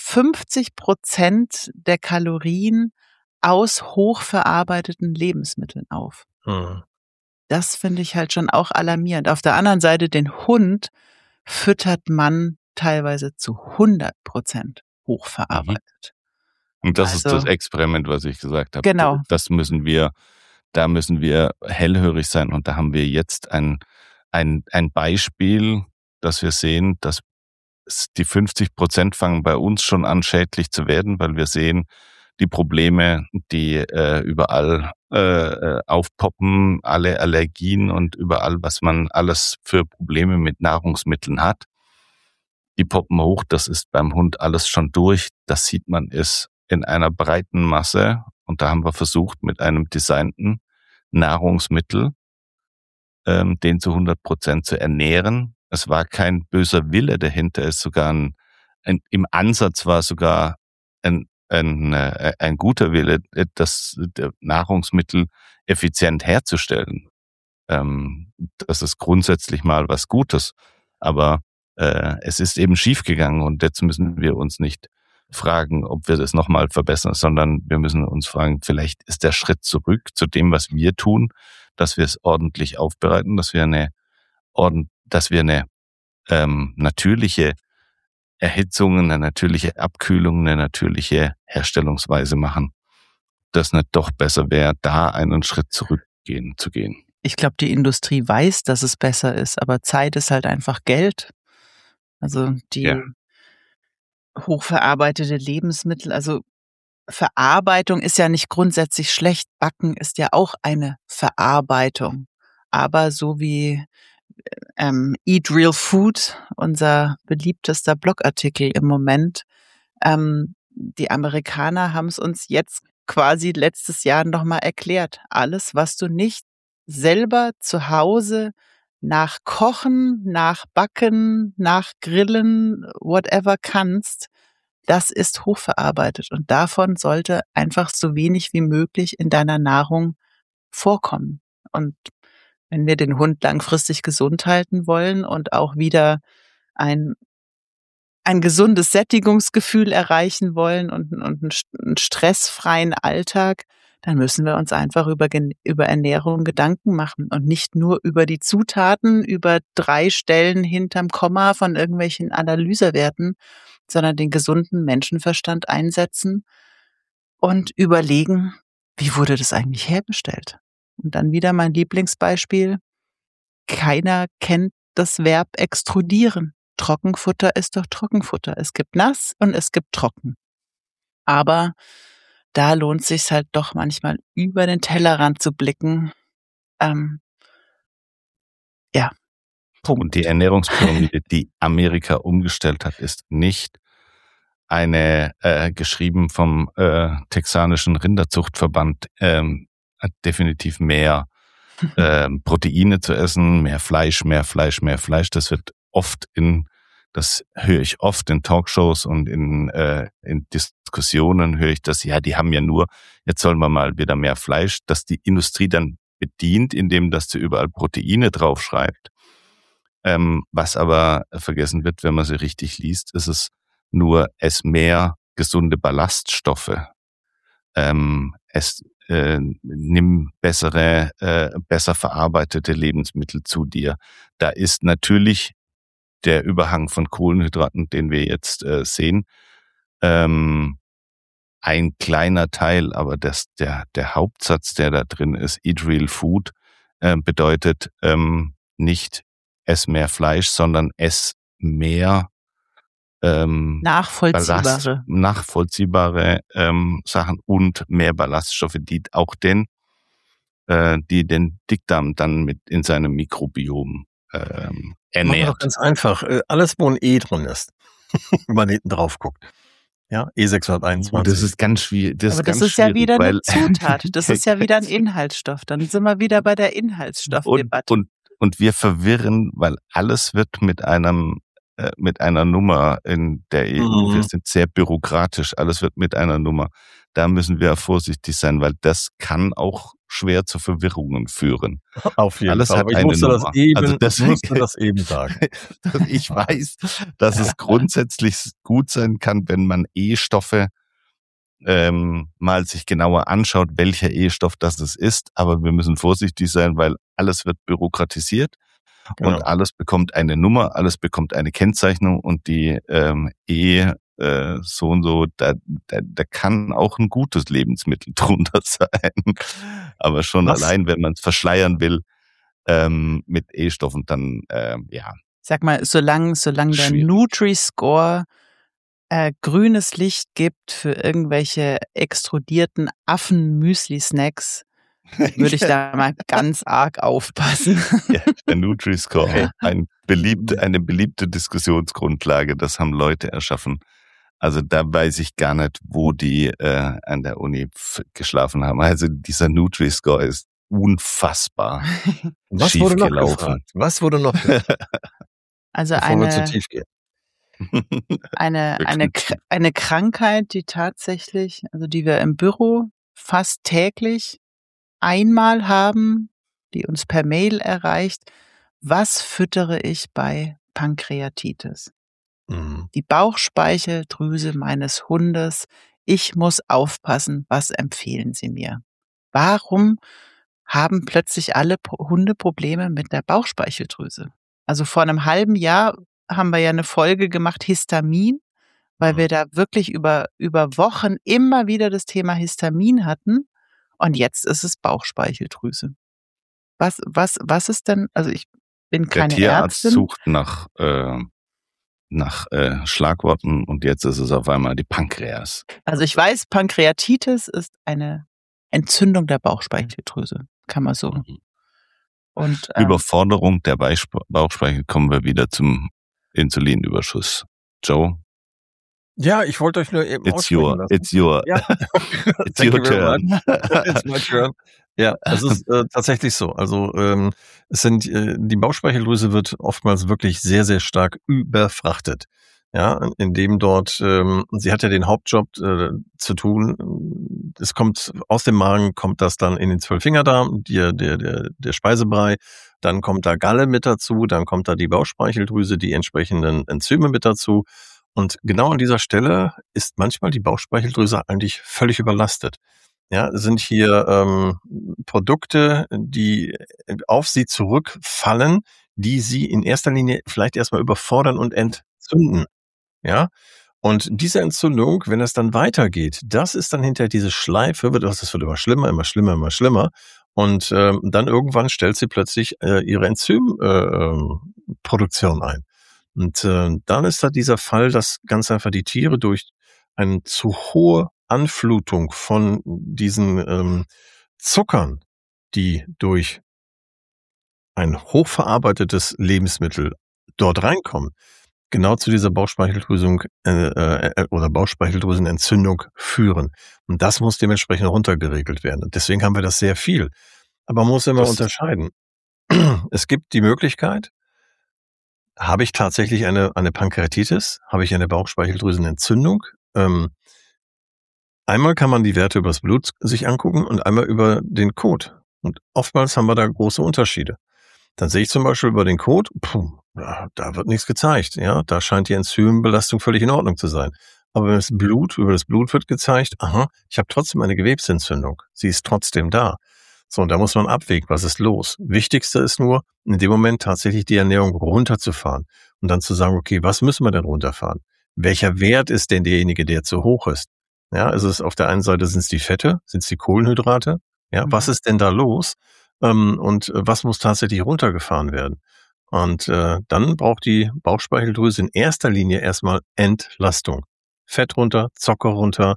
50% der Kalorien aus hochverarbeiteten Lebensmitteln auf. Hm. Das finde ich halt schon auch alarmierend. Auf der anderen Seite, den Hund füttert man teilweise zu 100% hochverarbeitet. Und das ist das Also- Experiment, was ich gesagt habe. Genau. Da müssen wir hellhörig sein. Und da haben wir jetzt ein Beispiel, dass wir sehen, dass die 50% fangen bei uns schon an, schädlich zu werden, weil wir sehen die Probleme, die überall aufpoppen, alle Allergien und überall, was man alles für Probleme mit Nahrungsmitteln hat. Die poppen hoch, das ist beim Hund alles schon durch. Das sieht man, ist in einer breiten Masse. Und da haben wir versucht, mit einem designten Nahrungsmittel den zu 100% zu ernähren. Es war kein böser Wille dahinter, es sogar im Ansatz war sogar ein guter Wille, das Nahrungsmittel effizient herzustellen. Das ist grundsätzlich mal was Gutes, aber es ist eben schiefgegangen und jetzt müssen wir uns nicht fragen, ob wir das nochmal verbessern, sondern wir müssen uns fragen, vielleicht ist der Schritt zurück zu dem, was wir tun, dass wir es ordentlich aufbereiten, dass wir eine natürliche Erhitzung, eine natürliche Abkühlung, eine natürliche Herstellungsweise machen. Das nicht doch besser wäre, da einen Schritt zu gehen. Ich glaube, die Industrie weiß, dass es besser ist, aber Zeit ist halt einfach Geld. Also die hochverarbeitete Lebensmittel, also Verarbeitung ist ja nicht grundsätzlich schlecht. Backen ist ja auch eine Verarbeitung. Aber so wie Eat Real Food, unser beliebtester Blogartikel im Moment, die Amerikaner haben es uns jetzt quasi letztes Jahr nochmal erklärt. Alles, was du nicht selber zu Hause nach Kochen, nach Backen, nach Grillen, whatever kannst, das ist hochverarbeitet und davon sollte einfach so wenig wie möglich in deiner Nahrung vorkommen. Und wenn wir den Hund langfristig gesund halten wollen und auch wieder ein gesundes Sättigungsgefühl erreichen wollen und einen stressfreien Alltag, dann müssen wir uns einfach über Ernährung Gedanken machen und nicht nur über die Zutaten, über 3 Stellen hinterm Komma von irgendwelchen Analysewerten, sondern den gesunden Menschenverstand einsetzen und überlegen, wie wurde das eigentlich hergestellt? Und dann wieder mein Lieblingsbeispiel. Keiner kennt das Verb extrudieren. Trockenfutter ist doch Trockenfutter. Es gibt nass und es gibt trocken. Aber da lohnt sich's halt doch manchmal über den Tellerrand zu blicken. Ja, Punkt. Und die Ernährungspyramide, die Amerika umgestellt hat, ist nicht eine geschrieben vom texanischen Rinderzuchtverband, hat definitiv mehr Proteine zu essen, mehr Fleisch, mehr Fleisch, mehr Fleisch. Das höre ich oft in Talkshows und in Diskussionen höre ich das, ja, die haben ja nur, jetzt sollen wir mal wieder mehr Fleisch, dass die Industrie dann bedient, indem dass sie überall Proteine draufschreibt. Was aber vergessen wird, wenn man sie richtig liest, ist es nur, es mehr gesunde Ballaststoffe. Nimm besser verarbeitete Lebensmittel zu dir. Da ist natürlich der Überhang von Kohlenhydraten, den wir jetzt sehen, ein kleiner Teil, aber der Hauptsatz, der da drin ist, Eat Real Food, bedeutet nicht ess mehr Fleisch, sondern ess mehr nachvollziehbare Sachen und mehr Ballaststoffe, die auch den Dickdarm dann mit in seinem Mikrobiom ernährt. Machen wir doch ganz einfach. Alles, wo ein E drin ist, wenn man hinten drauf guckt. Ja, E621. Das ist ganz schwierig. Aber das ist ja wieder eine Zutat. Das ist ja wieder ein Inhaltsstoff. Dann sind wir wieder bei der Inhaltsstoffdebatte. Und wir verwirren, weil alles wird mit einer Nummer in der EU. Wir sind sehr bürokratisch. Alles wird mit einer Nummer. Da müssen wir vorsichtig sein, weil das kann auch schwer zu Verwirrungen führen. Auf jeden Alles Fall. hat Aber ich eine musste Nummer. das eben sagen. Ich weiß, dass es grundsätzlich gut sein kann, wenn man E-Stoffe mal sich genauer anschaut, welcher E-Stoff das ist. Aber wir müssen vorsichtig sein, weil alles wird bürokratisiert. Genau. Und alles bekommt eine Nummer, alles bekommt eine Kennzeichnung und die so und so, da kann auch ein gutes Lebensmittel drunter sein. Aber schon allein, wenn man es verschleiern will mit E-Stoffen, dann ja. Sag mal, solange der Nutri-Score grünes Licht gibt für irgendwelche extrudierten Affen-Müsli-Snacks, würde ich da mal ganz arg aufpassen. Ja, der Nutri-Score, eine beliebte Diskussionsgrundlage, das haben Leute erschaffen. Also da weiß ich gar nicht, wo die an der Uni geschlafen haben. Also dieser Nutri-Score ist unfassbar schief gelaufen. Was wurde noch gefragt? Also bevor wir zu tief gehen. Eine Krankheit, die tatsächlich, also die wir im Büro fast täglich einmal haben, die uns per Mail erreicht. Was füttere ich bei Pankreatitis? Die Bauchspeicheldrüse meines Hundes. Ich muss aufpassen. Was empfehlen Sie mir? Warum haben plötzlich alle Hunde Probleme mit der Bauchspeicheldrüse? Also vor einem halben Jahr haben wir ja eine Folge gemacht, Histamin, weil wir da wirklich über Wochen immer wieder das Thema Histamin hatten. Und jetzt ist es Bauchspeicheldrüse. Was ist denn, also ich bin keine Ärztin. Der Tierarzt Ärztin. sucht nach Schlagworten und jetzt ist es auf einmal die Pankreas. Also ich weiß, Pankreatitis ist eine Entzündung der Bauchspeicheldrüse, kann man so. Und Überforderung der Bauchspeichel, kommen wir wieder zum Insulinüberschuss. Joe? Ja, ich wollte euch nur eben It's your turn. It's my turn. Ja, es ist tatsächlich so. Also die Bauchspeicheldrüse wird oftmals wirklich sehr, sehr stark überfrachtet. Ja, indem dort, sie hat ja den Hauptjob zu tun. Es kommt aus dem Magen, kommt das dann in den Zwölffingerdarm, der Speisebrei. Dann kommt da Galle mit dazu, dann kommt da die Bauchspeicheldrüse, die entsprechenden Enzyme mit dazu. Und genau an dieser Stelle ist manchmal die Bauchspeicheldrüse eigentlich völlig überlastet. Ja, sind hier Produkte, die auf sie zurückfallen, die sie in erster Linie vielleicht erstmal überfordern und entzünden. Ja, und diese Entzündung, wenn es dann weitergeht, das ist dann hinterher diese Schleife, das wird immer schlimmer, immer schlimmer, immer schlimmer. Und dann irgendwann stellt sie plötzlich ihre Enzymproduktion ein. Und dann ist da dieser Fall, dass ganz einfach die Tiere durch eine zu hohe Anflutung von diesen Zuckern, die durch ein hochverarbeitetes Lebensmittel dort reinkommen, genau zu dieser Bauchspeicheldrüsung oder Bauchspeicheldrüsenentzündung führen. Und das muss dementsprechend runtergeregelt werden. Und deswegen haben wir das sehr viel. Aber man muss immer Das unterscheiden. Es gibt die Möglichkeit, habe ich tatsächlich eine Pankreatitis? Habe ich eine Bauchspeicheldrüsenentzündung? Einmal kann man die Werte übers Blut sich angucken und einmal über den Kot. Und oftmals haben wir da große Unterschiede. Dann sehe ich zum Beispiel über den Kot, ja, da wird nichts gezeigt. Ja, da scheint die Enzymbelastung völlig in Ordnung zu sein. Aber über das Blut wird gezeigt, aha, ich habe trotzdem eine Gewebsentzündung. Sie ist trotzdem da. So, und da muss man abwägen, was ist los. Wichtigste ist nur, in dem Moment tatsächlich die Ernährung runterzufahren und dann zu sagen, okay, was müssen wir denn runterfahren? Welcher Wert ist denn derjenige, der zu hoch ist? Ja, also es auf der einen Seite sind es die Fette, sind es die Kohlenhydrate? Ja, was ist denn da los? Und was muss tatsächlich runtergefahren werden? Und dann braucht die Bauchspeicheldrüse in erster Linie erstmal Entlastung. Fett runter, Zucker runter,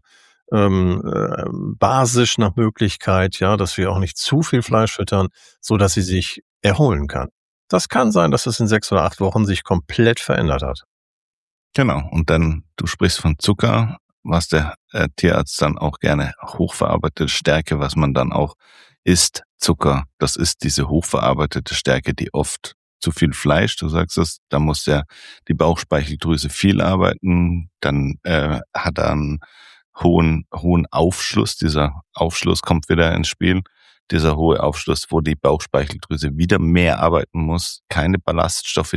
basisch nach Möglichkeit, ja, dass wir auch nicht zu viel Fleisch füttern, so dass sie sich erholen kann. Das kann sein, dass es in 6 oder 8 Wochen sich komplett verändert hat. Genau. Und dann, du sprichst von Zucker, was der Tierarzt dann auch gerne hochverarbeitete Stärke, was man dann auch isst, Zucker. Das ist diese hochverarbeitete Stärke, die oft zu viel Fleisch, du sagst es, da muss die Bauchspeicheldrüse viel arbeiten, dann hat er einen hohen Aufschluss. Dieser Aufschluss kommt wieder ins Spiel. Dieser hohe Aufschluss, wo die Bauchspeicheldrüse wieder mehr arbeiten muss, keine Ballaststoffe,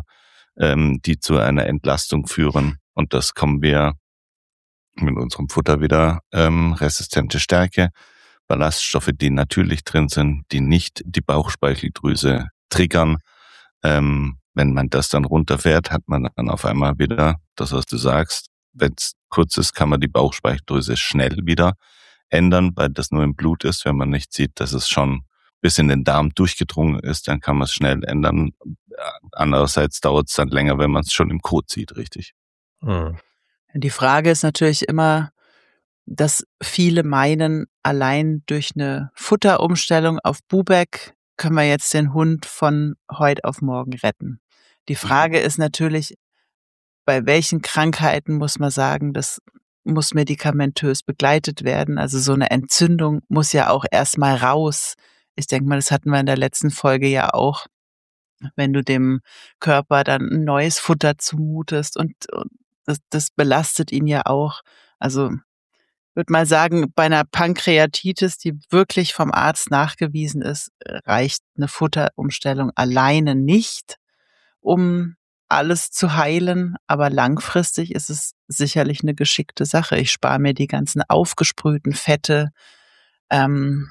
die zu einer Entlastung führen. Und das kommen wir mit unserem Futter wieder, resistente Stärke, Ballaststoffe, die natürlich drin sind, die nicht die Bauchspeicheldrüse triggern. Wenn man das dann runterfährt, hat man dann auf einmal wieder das, was du sagst. Wenn es kurz ist, kann man die Bauchspeicheldrüse schnell wieder ändern, weil das nur im Blut ist. Wenn man nicht sieht, dass es schon bis in den Darm durchgedrungen ist, dann kann man es schnell ändern. Andererseits dauert es dann länger, wenn man es schon im Kot sieht, richtig? Hm. Die Frage ist natürlich immer, dass viele meinen, allein durch eine Futterumstellung auf Bubeck können wir jetzt den Hund von heute auf morgen retten. Die Frage ist natürlich, bei welchen Krankheiten muss man sagen, das muss medikamentös begleitet werden. Also so eine Entzündung muss ja auch erstmal raus. Ich denke mal, das hatten wir in der letzten Folge ja auch. Wenn du dem Körper dann ein neues Futter zumutest und das belastet ihn ja auch. Also würde mal sagen, bei einer Pankreatitis, die wirklich vom Arzt nachgewiesen ist, reicht eine Futterumstellung alleine nicht, um alles zu heilen. Aber langfristig ist es sicherlich eine geschickte Sache. Ich spare mir die ganzen aufgesprühten Fette. Ähm,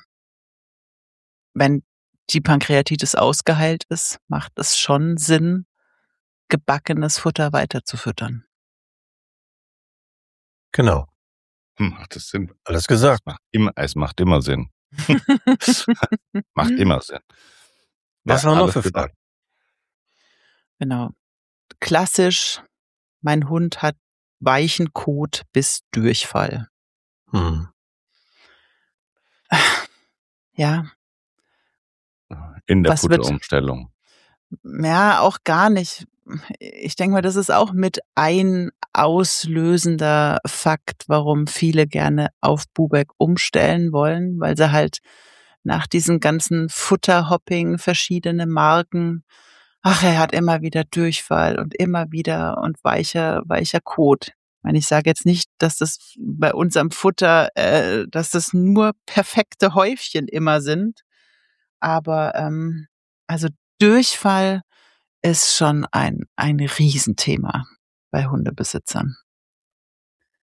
wenn die Pankreatitis ausgeheilt ist, macht es schon Sinn, gebackenes Futter weiterzufüttern. Genau, Macht das Sinn? alles gesagt. Es macht immer Sinn. Macht immer Sinn. Was Ja, haben wir noch alles für gesagt. Fragen? Genau. Klassisch, mein Hund hat weichen Kot bis Durchfall. Hm. Ja, In der was wird, Futterumstellung. ja, auch gar nicht. Ich denke mal, das ist auch mit ein auslösender Fakt, warum viele gerne auf Bubeck umstellen wollen, weil sie halt nach diesem ganzen Futterhopping verschiedene Marken, ach, er hat immer wieder Durchfall und immer wieder und weicher Kot. Ich meine, ich sage jetzt nicht, dass das bei unserem Futter, dass das nur perfekte Häufchen immer sind, aber also Durchfall ist schon ein Riesenthema bei Hundebesitzern.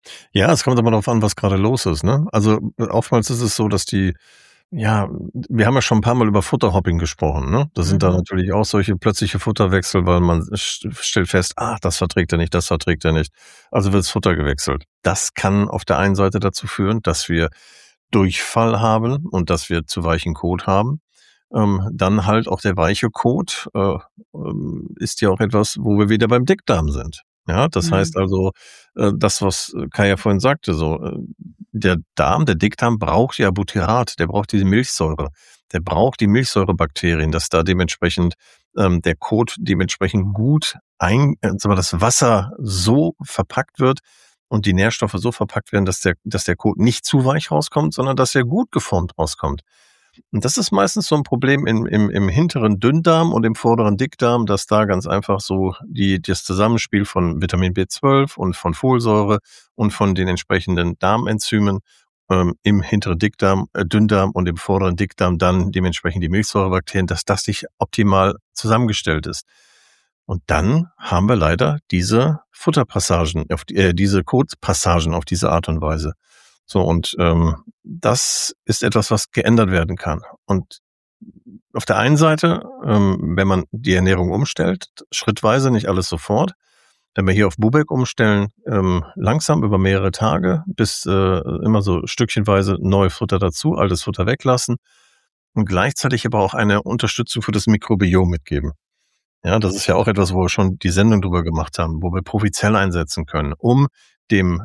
Ja, es kommt aber darauf an, was gerade los ist, ne? Also, oftmals ist es so, dass wir haben ja schon ein paar Mal über Futterhopping gesprochen, ne? Das sind dann natürlich auch solche plötzliche Futterwechsel, weil man stellt fest: das verträgt er nicht, das verträgt er nicht. Also wird das Futter gewechselt. Das kann auf der einen Seite dazu führen, dass wir Durchfall haben und dass wir zu weichen Kot haben. Dann halt auch der weiche Kot ist ja auch etwas, wo wir wieder beim Dickdarm sind. Ja, das heißt also, das, was Kai ja vorhin sagte, so, der Dickdarm braucht ja Butyrat, der braucht diese Milchsäure. Der braucht die Milchsäurebakterien, dass da dementsprechend der Kot dementsprechend gut das Wasser so verpackt wird und die Nährstoffe so verpackt werden, dass der Kot nicht zu weich rauskommt, sondern dass er gut geformt rauskommt. Und das ist meistens so ein Problem im hinteren Dünndarm und im vorderen Dickdarm, dass da ganz einfach so das Zusammenspiel von Vitamin B12 und von Folsäure und von den entsprechenden Darmenzymen im hinteren Dünndarm und im vorderen Dickdarm dann dementsprechend die Milchsäurebakterien, dass das nicht optimal zusammengestellt ist. Und dann haben wir leider diese Futterpassagen, diese Kotpassagen auf diese Art und Weise. So, und das ist etwas, was geändert werden kann. Und auf der einen Seite, wenn man die Ernährung umstellt, schrittweise, nicht alles sofort, wenn wir hier auf Bubeck umstellen, langsam über mehrere Tage, bis immer so stückchenweise neues Futter dazu, altes Futter weglassen und gleichzeitig aber auch eine Unterstützung für das Mikrobiom mitgeben. Ja, das ist ja auch etwas, wo wir schon die Sendung drüber gemacht haben, wo wir Provicell einsetzen können, um dem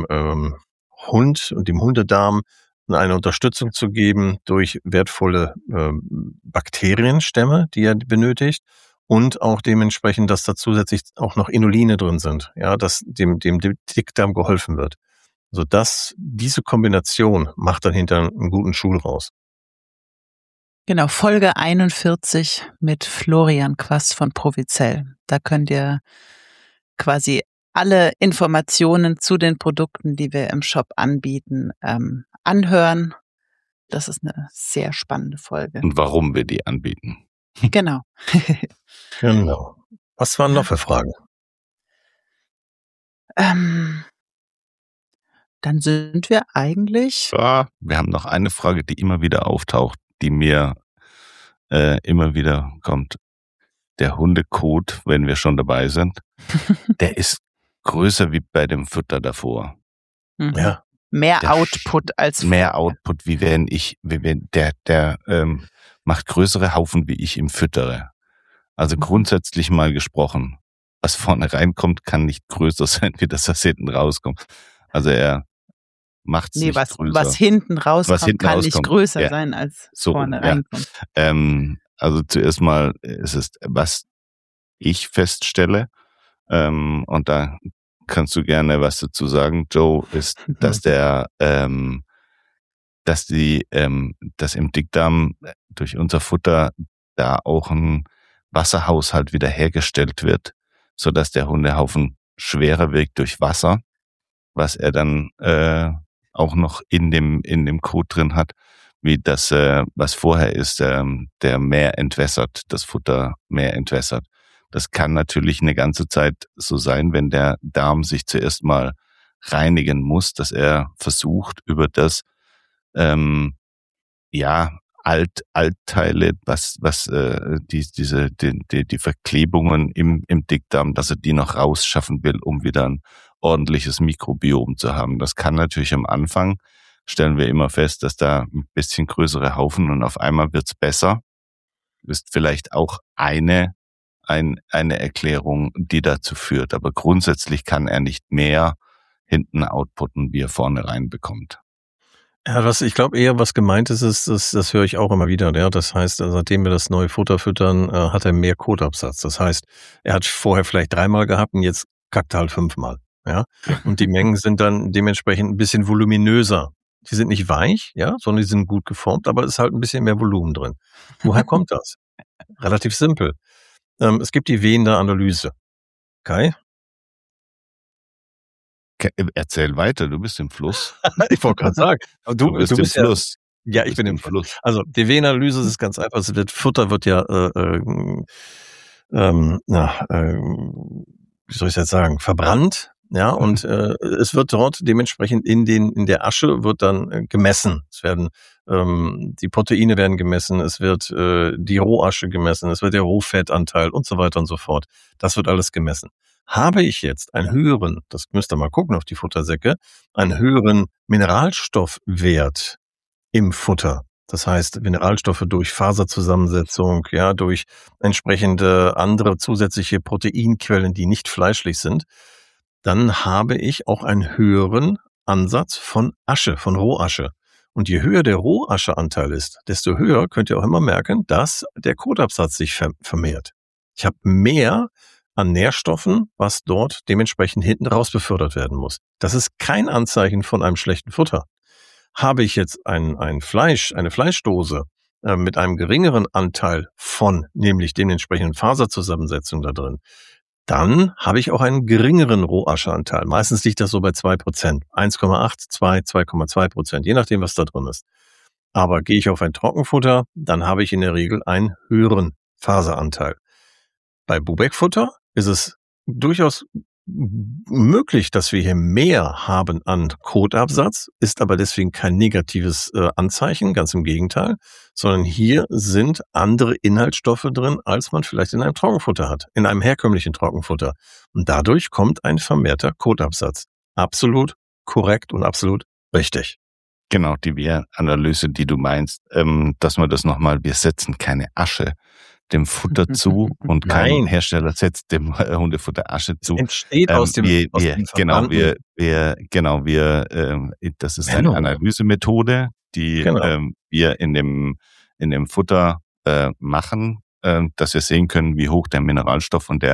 Hund und dem Hundedarm eine Unterstützung zu geben durch wertvolle Bakterienstämme, die er benötigt, und auch dementsprechend, dass da zusätzlich auch noch Inuline drin sind, ja, dass dem Dickdarm geholfen wird. Also diese Kombination macht dann hinter einen guten Schuh raus. Genau, Folge 41 mit Florian Quast von Provicell. Da könnt ihr quasi alle Informationen zu den Produkten, die wir im Shop anbieten, anhören. Das ist eine sehr spannende Folge. Und warum wir die anbieten. Genau. Genau. Was waren noch für Fragen? Dann sind wir eigentlich... Ja, wir haben noch eine Frage, die immer wieder auftaucht, die mir immer wieder kommt. Der Hundekot, wenn wir schon dabei sind, der ist größer wie bei dem Futter davor. Ja. Mehr Output als mehr Output, der macht größere Haufen, wie ich ihm füttere. Also grundsätzlich mal gesprochen, was vorne reinkommt, kann nicht größer sein, wie das, was hinten rauskommt. Also er macht es nicht größer. Was hinten rauskommt, kann nicht größer sein, als so vorne reinkommt. Also zuerst mal ist es, was ich feststelle, und da kannst du gerne was dazu sagen, Joe, ist, dass dass im Dickdarm durch unser Futter da auch ein Wasserhaushalt wiederhergestellt wird, sodass der Hundehaufen schwerer wirkt durch Wasser, was er dann auch noch in dem Kot drin hat, wie das, was vorher ist, der mehr entwässert, das Futter mehr entwässert. Das kann natürlich eine ganze Zeit so sein, wenn der Darm sich zuerst mal reinigen muss, dass er versucht, über das Altteile, die Verklebungen im Dickdarm, dass er die noch rausschaffen will, um wieder ein ordentliches Mikrobiom zu haben. Das kann natürlich am Anfang, stellen wir immer fest, dass da ein bisschen größere Haufen und auf einmal wird's besser. Ist vielleicht auch eine Erklärung, die dazu führt. Aber grundsätzlich kann er nicht mehr hinten outputten, wie er vorne reinbekommt. Ja, ich glaube eher, was gemeint ist, das höre ich auch immer wieder. Ja? Das heißt, seitdem wir das neue Futter füttern, hat er mehr Kotabsatz. Das heißt, er hat vorher vielleicht 3-mal gehabt und jetzt kackt er halt 5-mal. Ja? Und die Mengen sind dann dementsprechend ein bisschen voluminöser. Die sind nicht weich, ja, sondern die sind gut geformt, aber es ist halt ein bisschen mehr Volumen drin. Woher kommt das? Relativ simpel. Es gibt die Wehende-Analyse. Kai? Erzähl weiter, du bist im Fluss. Ich wollte gerade sagen. Du bist im Fluss. Ja, ich bin im Fluss. Also die Wehende-Analyse ist ganz einfach. Futter wird ja, wie soll ich das sagen, verbrannt Ja, und es wird dort dementsprechend in der Asche wird dann gemessen. Es werden die Proteine werden gemessen, es wird die Rohasche gemessen, es wird der Rohfettanteil und so weiter und so fort. Das wird alles gemessen. Habe ich jetzt einen höheren, das müsst ihr mal gucken auf die Futtersäcke, einen höheren Mineralstoffwert im Futter, das heißt Mineralstoffe durch Faserzusammensetzung, ja, durch entsprechende andere zusätzliche Proteinquellen, die nicht fleischlich sind, dann habe ich auch einen höheren Ansatz von Asche, von Rohasche. Und je höher der Rohascheanteil ist, desto höher könnt ihr auch immer merken, dass der Kotabsatz sich vermehrt. Ich habe mehr an Nährstoffen, was dort dementsprechend hinten raus befördert werden muss. Das ist kein Anzeichen von einem schlechten Futter. Habe ich jetzt eine Fleischdose mit einem geringeren Anteil von, nämlich den entsprechenden Faserzusammensetzungen da drin, dann habe ich auch einen geringeren Rohascheanteil. Meistens liegt das so bei 2%, 1,8, 2, 2,2%, je nachdem, was da drin ist. Aber gehe ich auf ein Trockenfutter, dann habe ich in der Regel einen höheren Faseranteil. Bei Bubeck-Futter ist es durchaus möglich, dass wir hier mehr haben an Kotabsatz, ist aber deswegen kein negatives Anzeichen, ganz im Gegenteil, sondern hier sind andere Inhaltsstoffe drin, als man vielleicht in einem Trockenfutter hat, in einem herkömmlichen Trockenfutter. Und dadurch kommt ein vermehrter Kotabsatz. Absolut korrekt und absolut richtig. Genau, die Wehranalyse, die du meinst, dass wir das nochmal, wir setzen keine Asche dem Futter zu und kein Hersteller setzt dem Hundefutter Asche zu. Entsteht aus dem das ist eine Analysemethode, die wir in dem Futter machen, dass wir sehen können, wie hoch der Mineralstoff und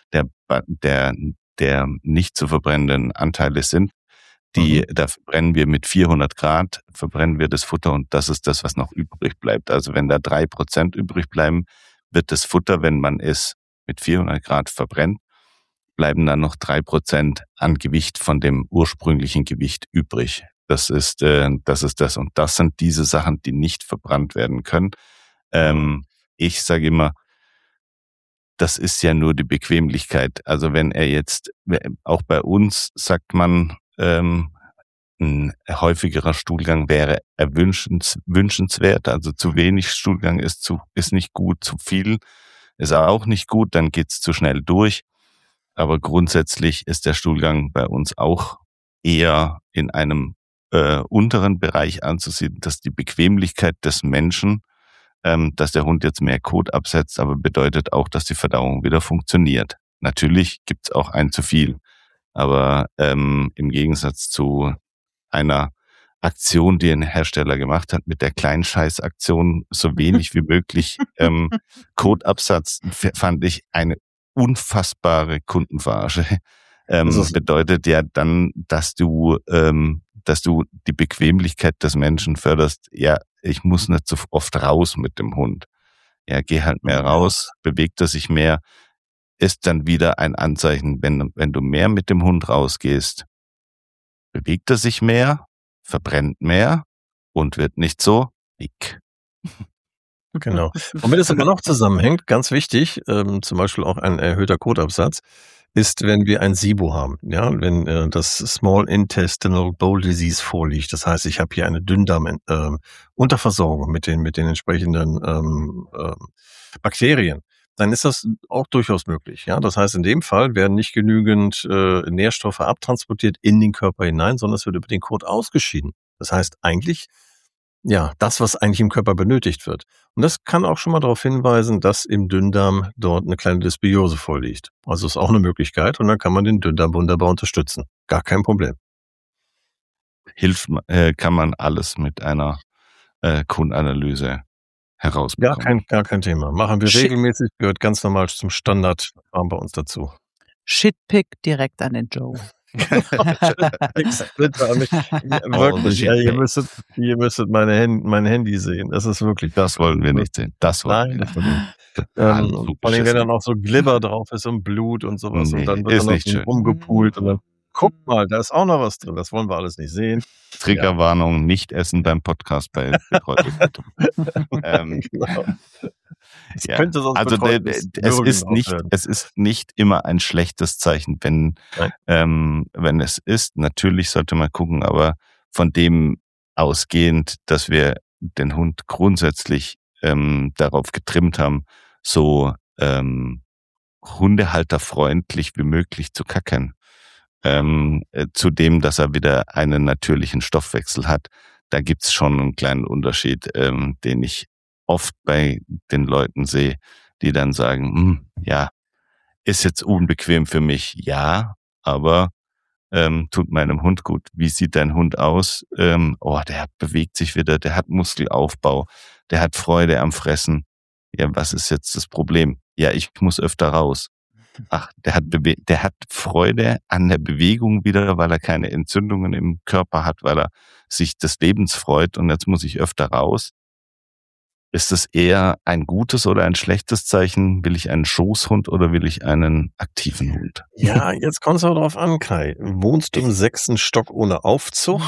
der nicht zu verbrennenden Anteile sind. Da verbrennen wir mit 400 Grad, verbrennen wir das Futter und das ist das, was noch übrig bleibt. Also wenn da 3% übrig bleiben, wird das Futter, wenn man es mit 400 Grad verbrennt, bleiben dann noch 3% an Gewicht von dem ursprünglichen Gewicht übrig. Das ist das. Und das sind diese Sachen, die nicht verbrannt werden können. Ich sage immer, das ist ja nur die Bequemlichkeit. Also wenn er jetzt, auch bei uns sagt man, ein häufigerer Stuhlgang wäre wünschenswert. Also zu wenig Stuhlgang ist nicht gut, zu viel ist auch nicht gut, dann geht's zu schnell durch. Aber grundsätzlich ist der Stuhlgang bei uns auch eher in einem unteren Bereich anzusiedeln, dass die Bequemlichkeit des Menschen, dass der Hund jetzt mehr Kot absetzt, aber bedeutet auch, dass die Verdauung wieder funktioniert. Natürlich gibt's auch ein zu viel. Aber im Gegensatz zu einer Aktion, die ein Hersteller gemacht hat, mit der Kleinscheiß-Aktion, so wenig wie möglich Kotabsatz, fand ich eine unfassbare Kundenverarsche. Bedeutet ja dann, dass du die Bequemlichkeit des Menschen förderst. Ja, ich muss nicht so oft raus mit dem Hund. Ja, geh halt mehr raus, bewegt er sich mehr. Ist dann wieder ein Anzeichen, wenn du mehr mit dem Hund rausgehst, bewegt er sich mehr, verbrennt mehr und wird nicht so dick. Genau. Womit es aber noch zusammenhängt, ganz wichtig, zum Beispiel auch ein erhöhter Kotabsatz, ist, wenn wir ein SIBO haben, ja, wenn das Small Intestinal Bowel Disease vorliegt. Das heißt, ich habe hier eine Dünndarm-Unterversorgung mit den entsprechenden Bakterien. Dann ist das auch durchaus möglich. Ja, das heißt, in dem Fall werden nicht genügend Nährstoffe abtransportiert in den Körper hinein, sondern es wird über den Kot ausgeschieden. Das heißt eigentlich, ja, das, was eigentlich im Körper benötigt wird. Und das kann auch schon mal darauf hinweisen, dass im Dünndarm dort eine kleine Dysbiose vorliegt. Also ist auch eine Möglichkeit und dann kann man den Dünndarm wunderbar unterstützen. Gar kein Problem. Kann man alles mit einer Kundenanalyse herausbekommen. Gar kein Thema. Machen wir regelmäßig, gehört ganz normal zum Standard bei uns dazu. Shitpick direkt an den Joe. Wirklich, ja, ihr müsstet mein Handy sehen. Das ist wirklich. Das wollen wir nicht sehen. Das wollen wir nicht sehen. Vor allem, wenn dann auch so Glibber drauf ist und Blut und sowas. Nee, und dann wird dann nicht schön. rumgepult und dann guck mal, da ist auch noch was drin. Das wollen wir alles nicht sehen. Triggerwarnung, nicht essen beim Podcast bei Betreutes Füttern. Genau. Es Ja, könnte sonst also betreutes es ist Würgen nicht, werden. es ist nicht immer ein schlechtes Zeichen, wenn es ist. Natürlich sollte man gucken, aber von dem ausgehend, dass wir den Hund grundsätzlich darauf getrimmt haben, so hundehalterfreundlich wie möglich zu kacken, zudem, dass er wieder einen natürlichen Stoffwechsel hat, da gibt's schon einen kleinen Unterschied, den ich oft bei den Leuten sehe, die dann sagen, ja, ist jetzt unbequem für mich, ja, aber tut meinem Hund gut. Wie sieht dein Hund aus? Der bewegt sich wieder, der hat Muskelaufbau, der hat Freude am Fressen. Ja, was ist jetzt das Problem? Ja, ich muss öfter raus. Ach, der hat Freude an der Bewegung wieder, weil er keine Entzündungen im Körper hat, weil er sich des Lebens freut und jetzt muss ich öfter raus. Ist das eher ein gutes oder ein schlechtes Zeichen? Will ich einen Schoßhund oder will ich einen aktiven Hund? Ja, jetzt kommt's aber drauf an, Kai. Wohnst du im 6. Stock ohne Aufzug?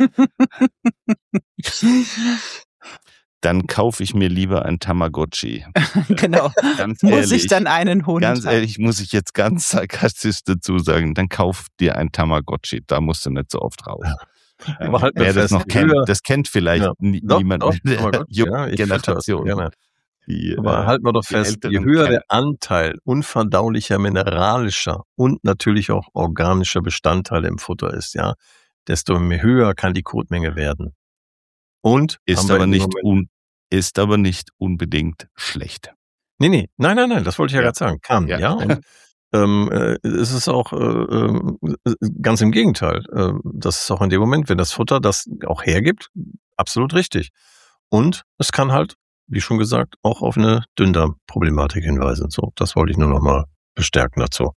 Dann kaufe ich mir lieber ein Tamagotchi. Genau. Ganz Muss ehrlich, ich dann einen Hund ganz haben? ehrlich, muss ich jetzt ganz sarkastisch dazu sagen, dann kauf dir ein Tamagotchi, da musst du nicht so oft raus. Aber halt wer das fest, noch je kennt, höher- das kennt vielleicht Ja. Doch, niemand doch, in aber der gut, jungen ja, ich fütter das Generation. gerne. Die, Aber halten wir doch die fest, je Älteren höher kennen. der Anteil unverdaulicher, mineralischer und natürlich auch organischer Bestandteile im Futter ist, ja, desto höher kann die Kotmenge werden. Und Ist haben wir aber in dem nicht Moment- ist aber nicht unbedingt schlecht. Nein, das wollte ich ja Ja. gerade sagen. Kann, Ja. ja. Und es ist auch ganz im Gegenteil. Das ist auch in dem Moment, wenn das Futter das auch hergibt, absolut richtig. Und es kann halt, wie schon gesagt, auch auf eine Dünndarmproblematik hinweisen. So, das wollte ich nur noch mal bestärken dazu.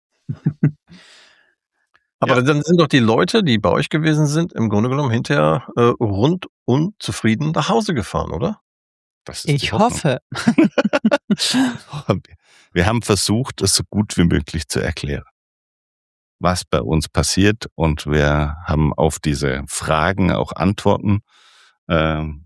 Aber Ja. dann sind doch die Leute, die bei euch gewesen sind, im Grunde genommen hinterher rundum zufrieden nach Hause gefahren, oder? Das ist die Ich Hoffnung. hoffe. Wir haben versucht, es so gut wie möglich zu erklären, was bei uns passiert, und wir haben auf diese Fragen auch Antworten. Von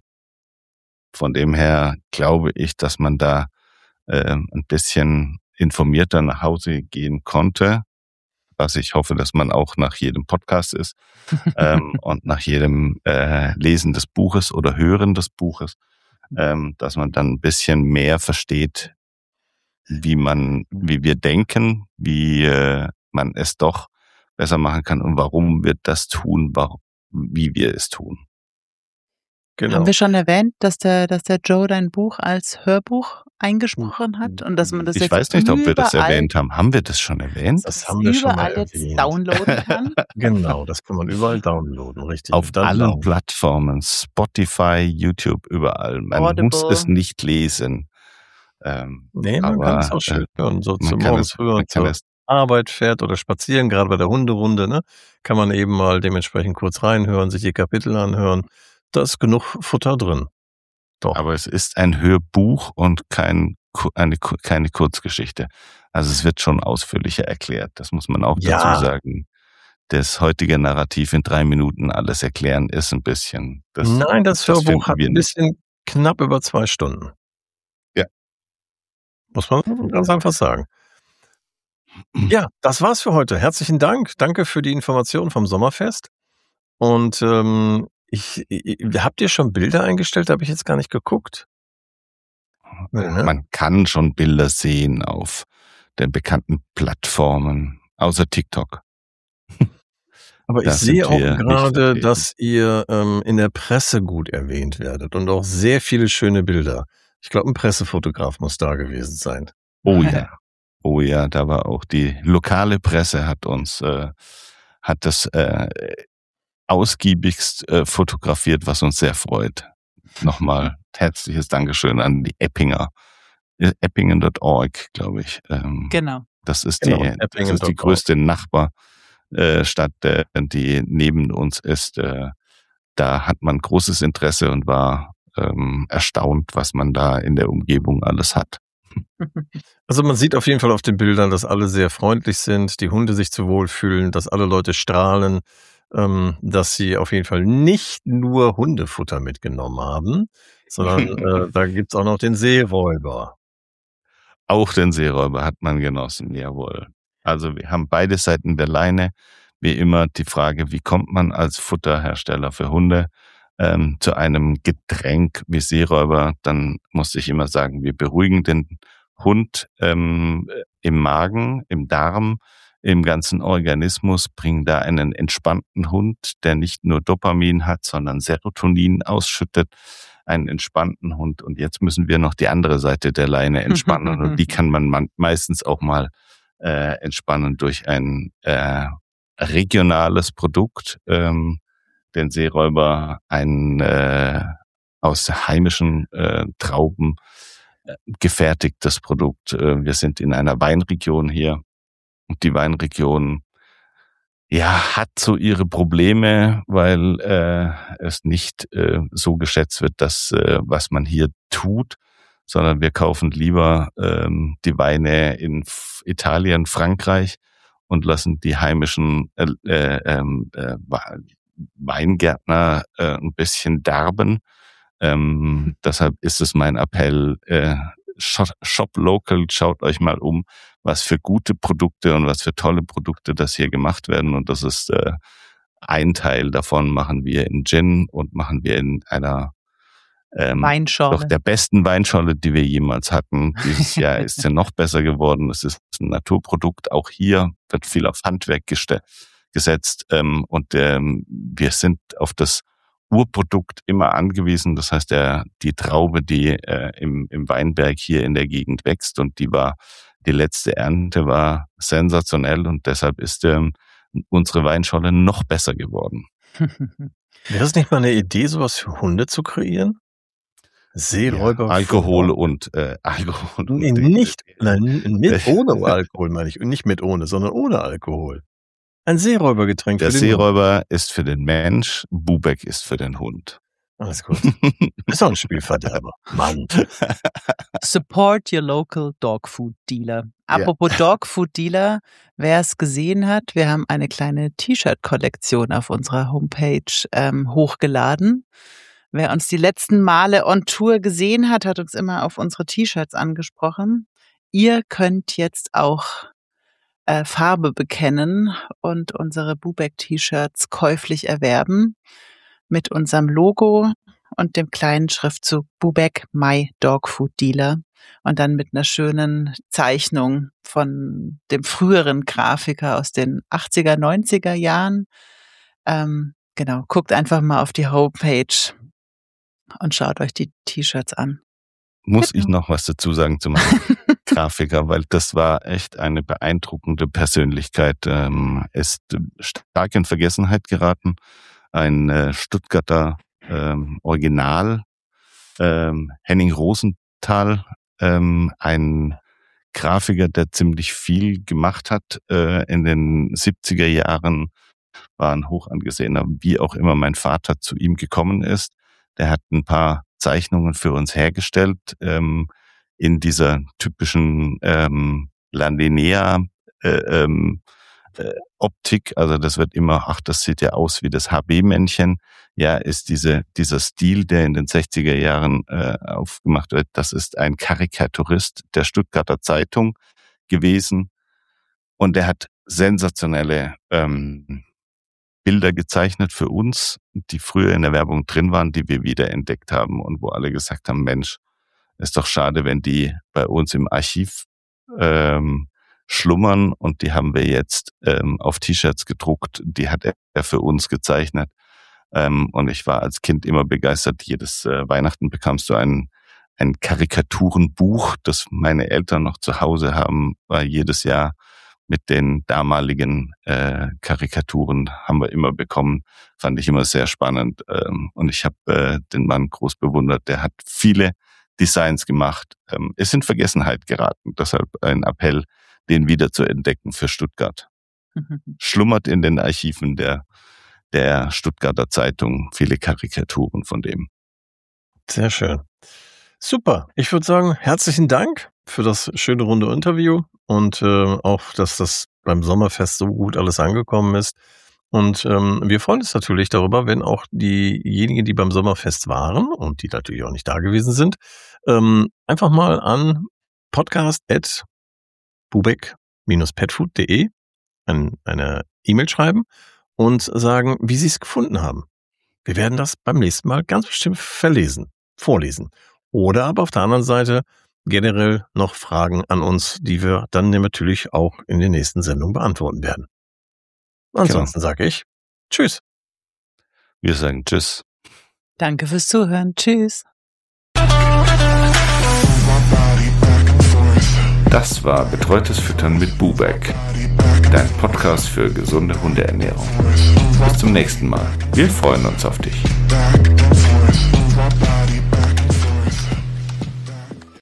dem her glaube ich, dass man da ein bisschen informierter nach Hause gehen konnte, was ich hoffe, dass man auch nach jedem Podcast ist und nach jedem Lesen des Buches oder Hören des Buches, dass man dann ein bisschen mehr versteht, wie wir denken, wie man es doch besser machen kann und warum wir das tun, wie wir es tun. Genau. Haben wir schon erwähnt, dass der Joe dein Buch als Hörbuch eingesprochen hat und dass man das Ich jetzt weiß nicht, ob wir das überall- erwähnt haben. Haben wir das schon erwähnt? Das haben wir schon mal überall jetzt erwähnt. downloaden kann. Genau, das kann man überall downloaden, richtig. Auf Und dann allen downloaden. Plattformen, Spotify, YouTube, überall. Man Audible. muss es nicht lesen. Nee, man kann es auch schön hören, so zum morgens früh und zur Arbeit fährt oder spazieren, gerade bei der Hunderunde, ne, kann man eben mal dementsprechend kurz reinhören, sich die Kapitel anhören. Da ist genug Futter drin. Doch. Aber es ist ein Hörbuch und keine Kurzgeschichte. Also es wird schon ausführlicher erklärt. Das muss man auch Ja. dazu sagen. Das heutige Narrativ in 3 Minuten alles erklären ist ein bisschen. Nein, das Hörbuch finden hat wir ein bisschen knapp über 2 Stunden. Ja. Muss man ganz einfach sagen. Ja, das war's für heute. Herzlichen Dank. Danke für die Information vom Sommerfest. Und habt ihr schon Bilder eingestellt? Da habe ich jetzt gar nicht geguckt. Ne? Man kann schon Bilder sehen auf den bekannten Plattformen, außer TikTok. Aber ich Da sehe sind auch wir nicht gerade, vertreten. dass ihr in der Presse gut erwähnt werdet und auch sehr viele schöne Bilder. Ich glaube, ein Pressefotograf muss da gewesen sein. Oh ja. Oh ja, da war auch die lokale Presse hat das ausgiebigst fotografiert, was uns sehr freut. Nochmal herzliches Dankeschön an die Eppinger. Eppingen.org, glaube ich. Genau. Das ist Genau, die Eppingen.org. größte Nachbarstadt, die neben uns ist. Da hat man großes Interesse und war erstaunt, was man da in der Umgebung alles hat. Also man sieht auf jeden Fall auf den Bildern, dass alle sehr freundlich sind, die Hunde sich zu wohl fühlen, dass alle Leute strahlen, dass sie auf jeden Fall nicht nur Hundefutter mitgenommen haben, sondern da gibt's auch noch den Seeräuber. Auch den Seeräuber hat man genossen, jawohl. Also wir haben beide Seiten der Leine. Wie immer die Frage, wie kommt man als Futterhersteller für Hunde zu einem Getränk wie Seeräuber? Dann muss ich immer sagen, wir beruhigen den Hund im Magen, im Darm, im ganzen Organismus, bringen da einen entspannten Hund, der nicht nur Dopamin hat, sondern Serotonin ausschüttet, einen entspannten Hund. Und jetzt müssen wir noch die andere Seite der Leine entspannen. Und die kann man meistens auch mal entspannen durch ein regionales Produkt, den Seeräuber, ein aus heimischen Trauben gefertigtes Produkt. Wir sind in einer Weinregion hier und die Weinregion hat so ihre Probleme, weil es nicht so geschätzt wird, dass was man hier tut, sondern wir kaufen lieber die Weine in Italien, Frankreich und lassen die heimischen Weingärtner ein bisschen darben. Deshalb ist es mein Appell, Shop Local, schaut euch mal um, was für gute Produkte und was für tolle Produkte das hier gemacht werden. Und das ist ein Teil davon machen wir in Gin und machen wir in einer Weinschorle. doch der besten Weinschorle, die wir jemals hatten. Dieses Jahr ist sie noch besser geworden. Es ist ein Naturprodukt. Auch hier wird viel auf Handwerk gesetzt. Und wir sind auf das Urprodukt immer angewiesen. Das heißt, die Traube, die im Weinberg hier in der Gegend wächst und die letzte Ernte war sensationell und deshalb ist unsere Weinschorle noch besser geworden. Wäre es nicht mal eine Idee, sowas für Hunde zu kreieren? Seeräuber. Alkohol und Alkohol. Nee, mit ohne Alkohol meine ich. Und nicht mit ohne, sondern ohne Alkohol. Ein Seeräubergetränk für den Hund. Der Seeräuber ist für den Mensch, Bubeck ist für den Hund. Alles gut. Ist auch ein Spielverderber. Mann. Support your local dog food dealer. Apropos Dog Food Dealer, wer es gesehen hat, wir haben eine kleine T-Shirt-Kollektion auf unserer Homepage hochgeladen. Wer uns die letzten Male on Tour gesehen hat, hat uns immer auf unsere T-Shirts angesprochen. Ihr könnt jetzt auch Farbe bekennen und unsere Bubeck-T-Shirts käuflich erwerben mit unserem Logo und dem kleinen Schriftzug Bubeck My Dog Food Dealer und dann mit einer schönen Zeichnung von dem früheren Grafiker aus den 80er, 90er Jahren. Genau, guckt einfach mal auf die Homepage und schaut euch die T-Shirts an. Muss ich noch was dazu sagen zum Grafiker, weil das war echt eine beeindruckende Persönlichkeit. Ist stark in Vergessenheit geraten. Ein Stuttgarter Original, Henning Rosenthal, ein Grafiker, der ziemlich viel gemacht hat in den 70er Jahren, war ein hoch angesehener, wie auch immer mein Vater zu ihm gekommen ist. Der hat ein paar Zeichnungen für uns hergestellt, in dieser typischen Landinea Optik. Also das wird immer, das sieht ja aus wie das HB-Männchen. Ja, ist dieser Stil, der in den 60er Jahren aufgemacht wird, das ist ein Karikaturist der Stuttgarter Zeitung gewesen. Und der hat sensationelle Bilder gezeichnet für uns, die früher in der Werbung drin waren, die wir wieder entdeckt haben und wo alle gesagt haben, Mensch, ist doch schade, wenn die bei uns im Archiv schlummern und die haben wir jetzt auf T-Shirts gedruckt, die hat er für uns gezeichnet. Und ich war als Kind immer begeistert. Jedes Weihnachten bekamst du ein Karikaturenbuch, das meine Eltern noch zu Hause haben, war jedes Jahr mit den damaligen Karikaturen haben wir immer bekommen. Fand ich immer sehr spannend. Und ich habe den Mann groß bewundert. Der hat viele Designs gemacht. Ist in Vergessenheit geraten. Deshalb ein Appell, den wieder zu entdecken für Stuttgart. Schlummert in den Archiven der Stuttgarter Zeitung viele Karikaturen von dem. Sehr schön. Super. Ich würde sagen, herzlichen Dank. für das schöne runde Interview und auch, dass das beim Sommerfest so gut alles angekommen ist. Und wir freuen uns natürlich darüber, wenn auch diejenigen, die beim Sommerfest waren und die natürlich auch nicht da gewesen sind, einfach mal an podcast@bubeck-petfood.de eine E-Mail schreiben und sagen, wie sie es gefunden haben. Wir werden das beim nächsten Mal ganz bestimmt vorlesen. Oder aber auf der anderen Seite generell noch Fragen an uns, die wir dann natürlich auch in den nächsten Sendungen beantworten werden. Ansonsten sage ich Tschüss. Wir sagen Tschüss. Danke fürs Zuhören. Tschüss. Das war Betreutes Füttern mit Bubeck, dein Podcast für gesunde Hundeernährung. Bis zum nächsten Mal. Wir freuen uns auf dich.